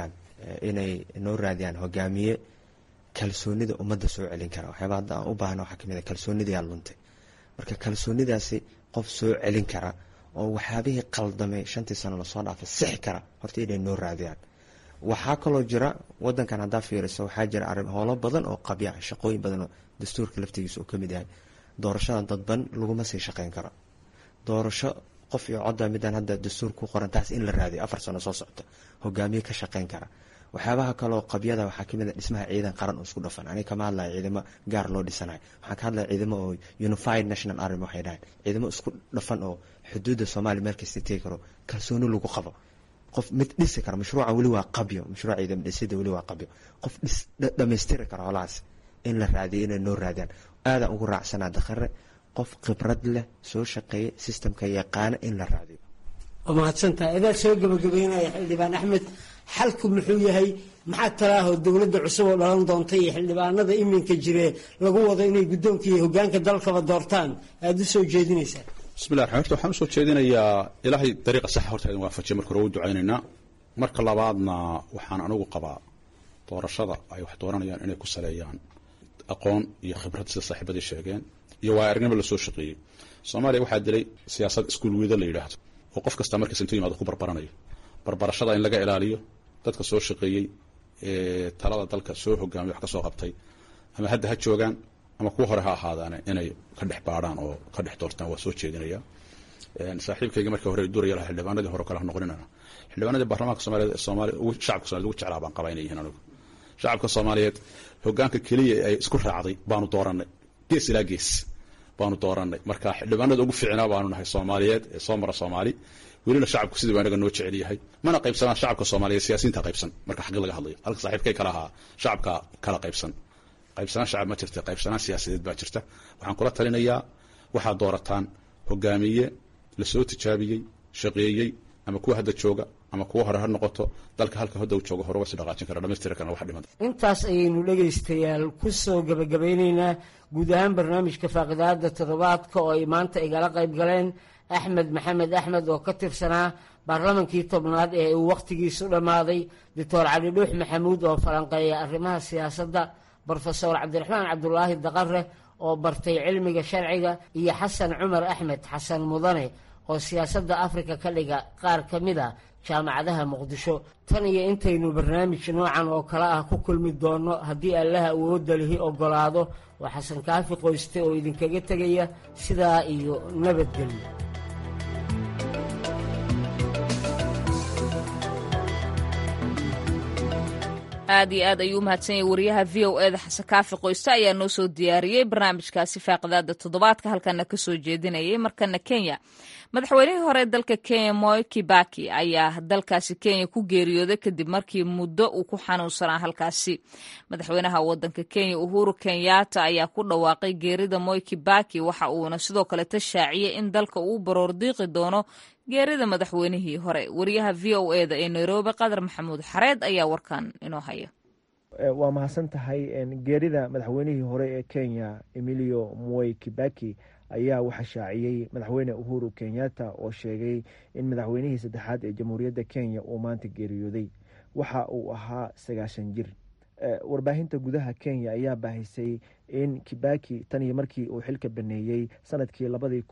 inay noo raadiyaan hogaamiye kalsoonida ummadda soo celin kara. waxyaaba hadda aan u baahna waxaa kamid a kalsoonidayaa luntay, marka kalsoonidaasi qof soo celin kara oo waxyaabihii qaldamay 5 sano lasoo dhaafay sixi kara horta inay noo raadiyaan. waxaa kaloo jira wadankan haddaa fiiriso waxaa jira howlo badan oo qabya shaqooyin badan oo dastuurka laftigiisa uu kamid yahay. doorashada dadban laguma sii shaqeyn karo. doorasho qof iyo codda midaan hadda dastuur ku qoran taas in la raadiyo 4 sano soo socota hogaamiye ka shaqeyn kara. waxyaabaha kaloo qabyada waxaa kamid a dhismaha ciidan qaran oo isku dhafan. aniga kama hadlaya ciidamo gaar loo dhisanayo, waxaan ka hadlaya ciidamo oo unified national army waxay dhahayn, ciidamo isku dhafan oo xuduudda Soomaaliya meel kasta tegi karo, kalsooni lagu qabo. qof mid dhisi kara mashruuca weli waa qabyo, mashruuca ciidan dhisida weli waa qabyo. qof dhamaystiri kara holaas in la raadiyo inay noo raadiyaan. aadaan ugu raacsanaa Dakhare, qof khibrad leh soo shaqeeya systemka yaqaana in la raadiyo. waa mahadsantahay. idaa soo gabagabeynaya xildhibaan Axmed, xalku muxuu yahay? maxaa talaaho dowladda cusub oo dhalan doonta iyo xildhibaanada iminka jire lagu wado inay guddoonka iyo hogaanka dalkaba doortaan aada u soo jeedinaysaa? bismillahi raxmaan raxiim. waxaan usoo jeedinayaa ilaahay dariiqa saxa horta idin waafajiya. marka hore u ducaynaynaa, marka labaadna waxaan anigu qabaa doorashada ay wax dooranayaan inay ku saleeyaan aqoon iyo khibrad sida saaxiibadii sheegeen iyo waa aragnimo la soo shaqeeyey. Soomaaliya waxaa dilay siyaasad iskuul weeda la yidhaahdo oo qof kasta markiis intuu yimaado ku barbaranayo. barbarashada in laga ilaaliyo, dadka soo shaqeeyey talada dalka soo hogaamiyo wax ka soo qabtay ama hadda ha joogaan ama kuwa hore ha ahaadaan inay ka dhex baadhaan oo ka dhex doortaan waa soo jeedinaya. saaxiibkayga markii hore duraya lahaa xildhibaanadii hore kala noqonina xildhibaanadii baarlamaanka Soomaaliyeed shacabka Soomaaliyeed ugu jeclaa baan qabaa inay yihiin anigu. shacabka Soomaaliyeed hogaanka kaliya ay isku raacday baanu dooranay, gees ilaa gees baanu dooranay. marka xildhibaanada ugu fiicnaa baanu nahay Soomaaliyeed ee soo mara Soomaali. welina shacabku sidii waanaga noo jecel yahay, mana qaybsanaan shacabka Soomaaliyeed siyaasiyiinta qaybsan. marka xaqi laga hadlayo halka saaxiibkay kala ahaa shacabka kala qaybsanaan shacab ma jirta, qaybsanaan siyaasadeed baa jirta. waxaan kula talinayaa waxaad doorataan hogaamiye la soo tijaabiyey, shaqeeyey, ama kuwa hadda jooga ama kuwa hore ha noqoto, dalka halka hadda uu joogo hore uga sii dhaqaajin kara, dhamaystiri karana wax dhiman. intaas ayaynu dhegaystayaal ku soo gabagabeynaynaa guud ahaan barnaamijka faaqidaada toddobaadka oo ay maanta igala qayb galeen axmed maxamed axmed oo ka tirsanaa baarlamankii 10aad ee uu wakhtigiisu dhammaaday, doctor cali dhuux maxamuud oo falanqeeya arrimaha siyaasadda, brofesor cabdiraxmaan cabdulaahi Dakhare oo bartay cilmiga sharciga, iyo xasan cumar axmed xasan mudane oo siyaasadda Afrika ka dhiga qaar ka mid a jaamacadaha Muqdisho. tan iyo intaynu barnaamij noocan oo kale ah ku kulmi doono haddii allaha awoodda lihi ogolaado, waa xasan kaafi qoyste oo idinkaga tegaya sidaa iyo nabadgelyo. aad iyo aad ayuu umahadsan yahay wariyaha v o eda xasan kaafi qoyste ayaa noo soo diyaariyey barnaamijkaasi faaqidaada toddobaadka halkana ka soo jeedinayay. markana Kenya, madaxweynihii hore dalka Kenya Moi Kibaki ayaa dalkaasi Kenya ku geeriyooday kadib markii muddo uu ku xanuunsanaa halkaasi. madaxweynaha wadanka Kenya Uhuru Kenyatta ayaa ku dhawaaqay geerida Moi Kibaki, waxa uuna sidoo kale tashaaciyey in dalka uu baroor diiqi doono geerida madaxweynihii hore. wariyaha v o eda ee Nairobi Qadar Maxamuud Xareed ayaa warkan inoo haya. waa mahadsan tahay. geerida madaxweynihii hore ee Kenya Emilio Moi Kibaki ayaa waxa shaaciyey madaxweyne Uhuru Kenyatta oo sheegay in madaxweynihii saddexaad ee jamhuuriyadda Kenya uu maanta geeriyooday. waxa uu ahaa 90 jir. warbaahinta gudaha Kenya ayaa baahisay in Kibaki tan iyo markii uu xilka baneeyey sanadkii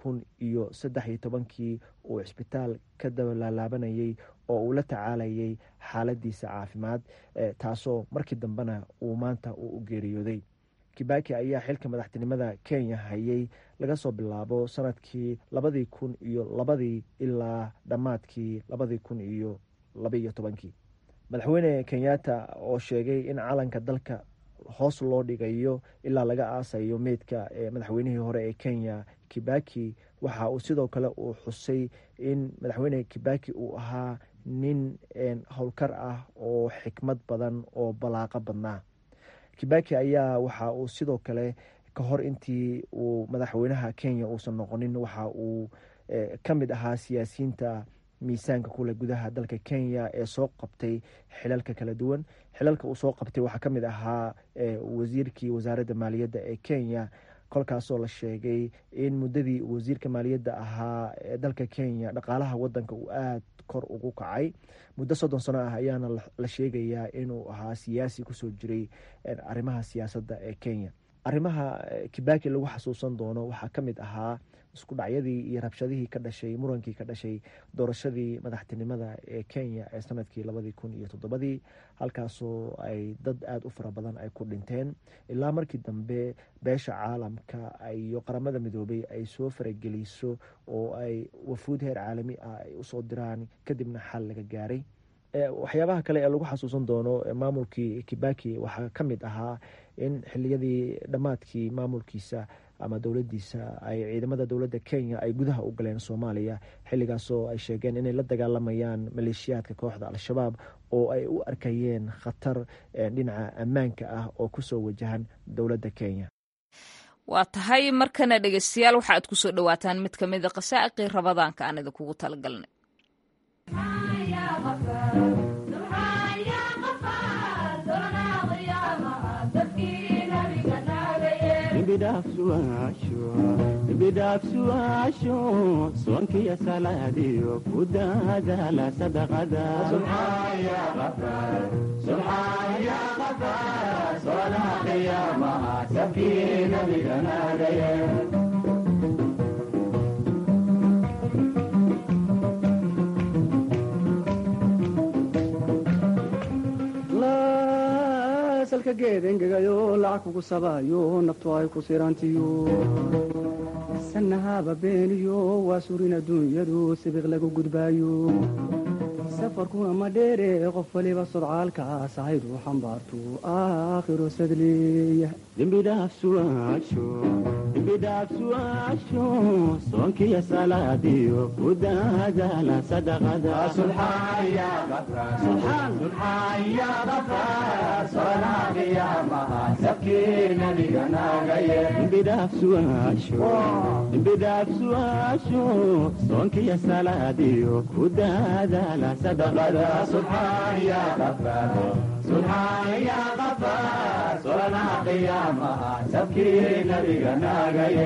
2013 uu cisbitaal ka dabalaalaabanayay oo uu la tacaalayay xaaladiisa caafimaad, taasoo markii dambena uu maanta u geeriyooday. Kibaki ayaa xilka madaxtinimada Kenya hayay laga soo bilaabo sanadkii 2002 ilaa dhammaadkii 2012. madaxweyne Kenyatta oo sheegay in calanka dalka hoos loo dhigayo ilaa laga aasayo meydka madaxweynihii hore ee Kenya Kibaki, waxa uu sidoo kale uu xusay in madaxweyne Kibaki uu ahaa nin howlkar ah oo xikmad badan oo balaaqo badnaa. Kibaki ayaa waxa uu sidoo kale ka hor intii uu madaxweynaha Kenya uusan noqonin waxa uu ka mid ahaa siyaasiyiinta miisaanka kule gudaha dalka Kenya ee soo qabtay xilalka kala duwan. xilalka uu soo qabtay waxaa ka mid ahaa wasiirkii wasaaradda maaliyadda ee Kenya kolkaasoo la sheegay in muddadii wasiirka maaliyadda ahaa ee dalka kenya dhaqaalaha wadanka uu aada kor ugu kacay muddo 30 sano ah ayaana la sheegayaa inuu ahaa siyaasi kusoo jiray arrimaha siyaasadda ee kenya. arrimaha kibaki lagu xasuusan doono waxaa ka mid ahaa isku dhacyadii iyo rabshadihii ka dhashay murankii ka dhashay doorashadii madaxtinimada ee kenya ee sanadkii 2007 halkaasoo ay dad aada u fara badan ay ku dhinteen ilaa markii dambe beesha caalamka iyo qaramada midoobay ay soo farageliso oo ay wafuud heer caalami ah ay usoo diraan kadibna xal laga gaaray. waxyaabaha kale ee lagu xasuusan doono maamulkii kibaki waxaa ka mid ahaa in xiliyadii dhammaadkii maamulkiisa ama dowladiisa ay ciidamada dowladda kenya ay gudaha u galeen soomaaliya xilligaasoo ay sheegeen inay la dagaalamayaan maleeshiyaadka kooxda al-shabaab oo ay u arkayeen khatar dhinaca ammaanka ah oo kusoo wajahan dowladda kenya. waa tahay markana dhegeystayaal waxa aad kusoo dhawaataan mid ka mid a qasaa'iqii rabadaanka aan idinkugu talagalnay. bidhaafsuaasho soonkiya salaadiyo ku daadaala sadaqada sabkii nabiga naagaye salka geed engegayo lacag kugu sabayo naftu ay ku sirantiyo sanahaba beeniyo waa surin adduunyadu sibiq lagu gudbaayo safarkuna ma dheere qof waliba sodcaalkaas ahayd uu xambaartu aakhiro sadleeya dembidhaafsuaasho soonkiya salaadiyo ku daadaala sadaqada dembidhaafsuaasho soonkiya salaadiyo ku daadaala sadaqada subxaan ya qafaar solanaha qiyaamaha sabkii nabiga naagaye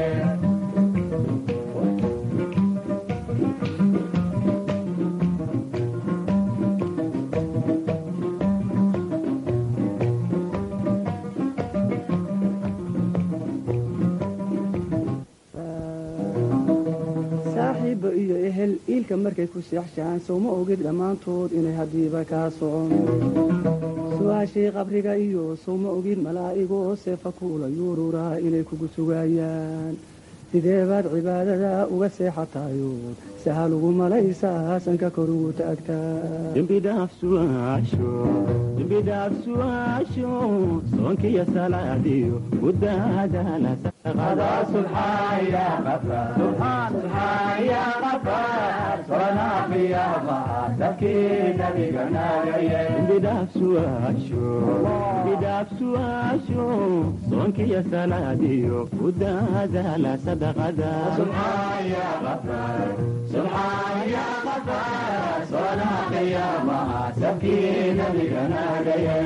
iyo ehel iilka markay ku seexshaan sowma ogid dhammaantood inay haddiiba kaa socon su-aashii qabriga iyo sowma ogid malaa'igoo seefa kuula yuururaa inay kugu sugaayaan sidee baad cibaadada uga seexatayo sahal ugu malaysaa sanka kor ugu taagtaa dembidhaafsuaasho soonkiya salaadiyo ku daadaala bidhaafsuaasho soonkiya salaadiyo ku daadaala sadaqada sabkii nabiga naagaye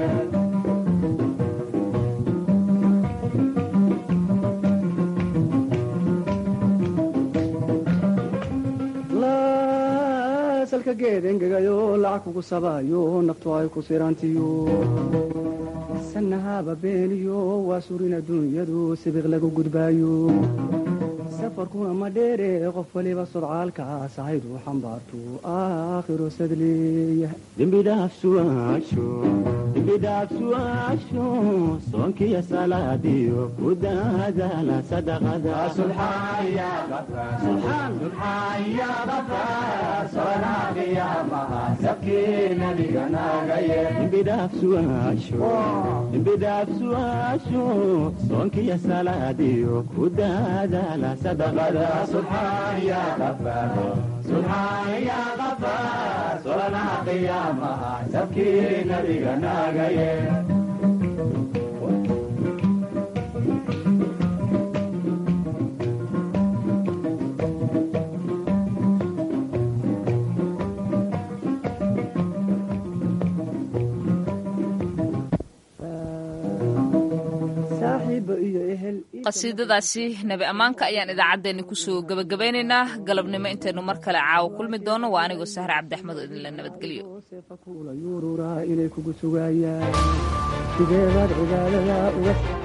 salka geed engegayo lacag kugu sabayo naftu ay ku sirantiyo sanahaba beeniyo waa surin adduunyadu sibiq lagu gudbaayo safarkuna ma dheere qof waliba sodcaalkaas ahayd uu xambaartu aakhiro sadleeya dembidhaafsuaasho soonkiya salaadiyo ku daadaala sadaqada dembidhaafsuaasho soonkiya salaadiyo ku daadaala sadaqada subxaan ya qafaar solanaha qiyaamaha sabkii nabiga naagaye saaxiibo iyo ehel qasiidadaasi nabi ammaanka ayaan idaacaddeenni kusoo gebagabaynaynaa galabnimo intaynu mar kale caawo kulmi doono waa anigoo sahre cabdi axmed oo idinla nabadgelyo seefa kuula yuururaa inay kugu sugayaan sideebaad cibaadada uga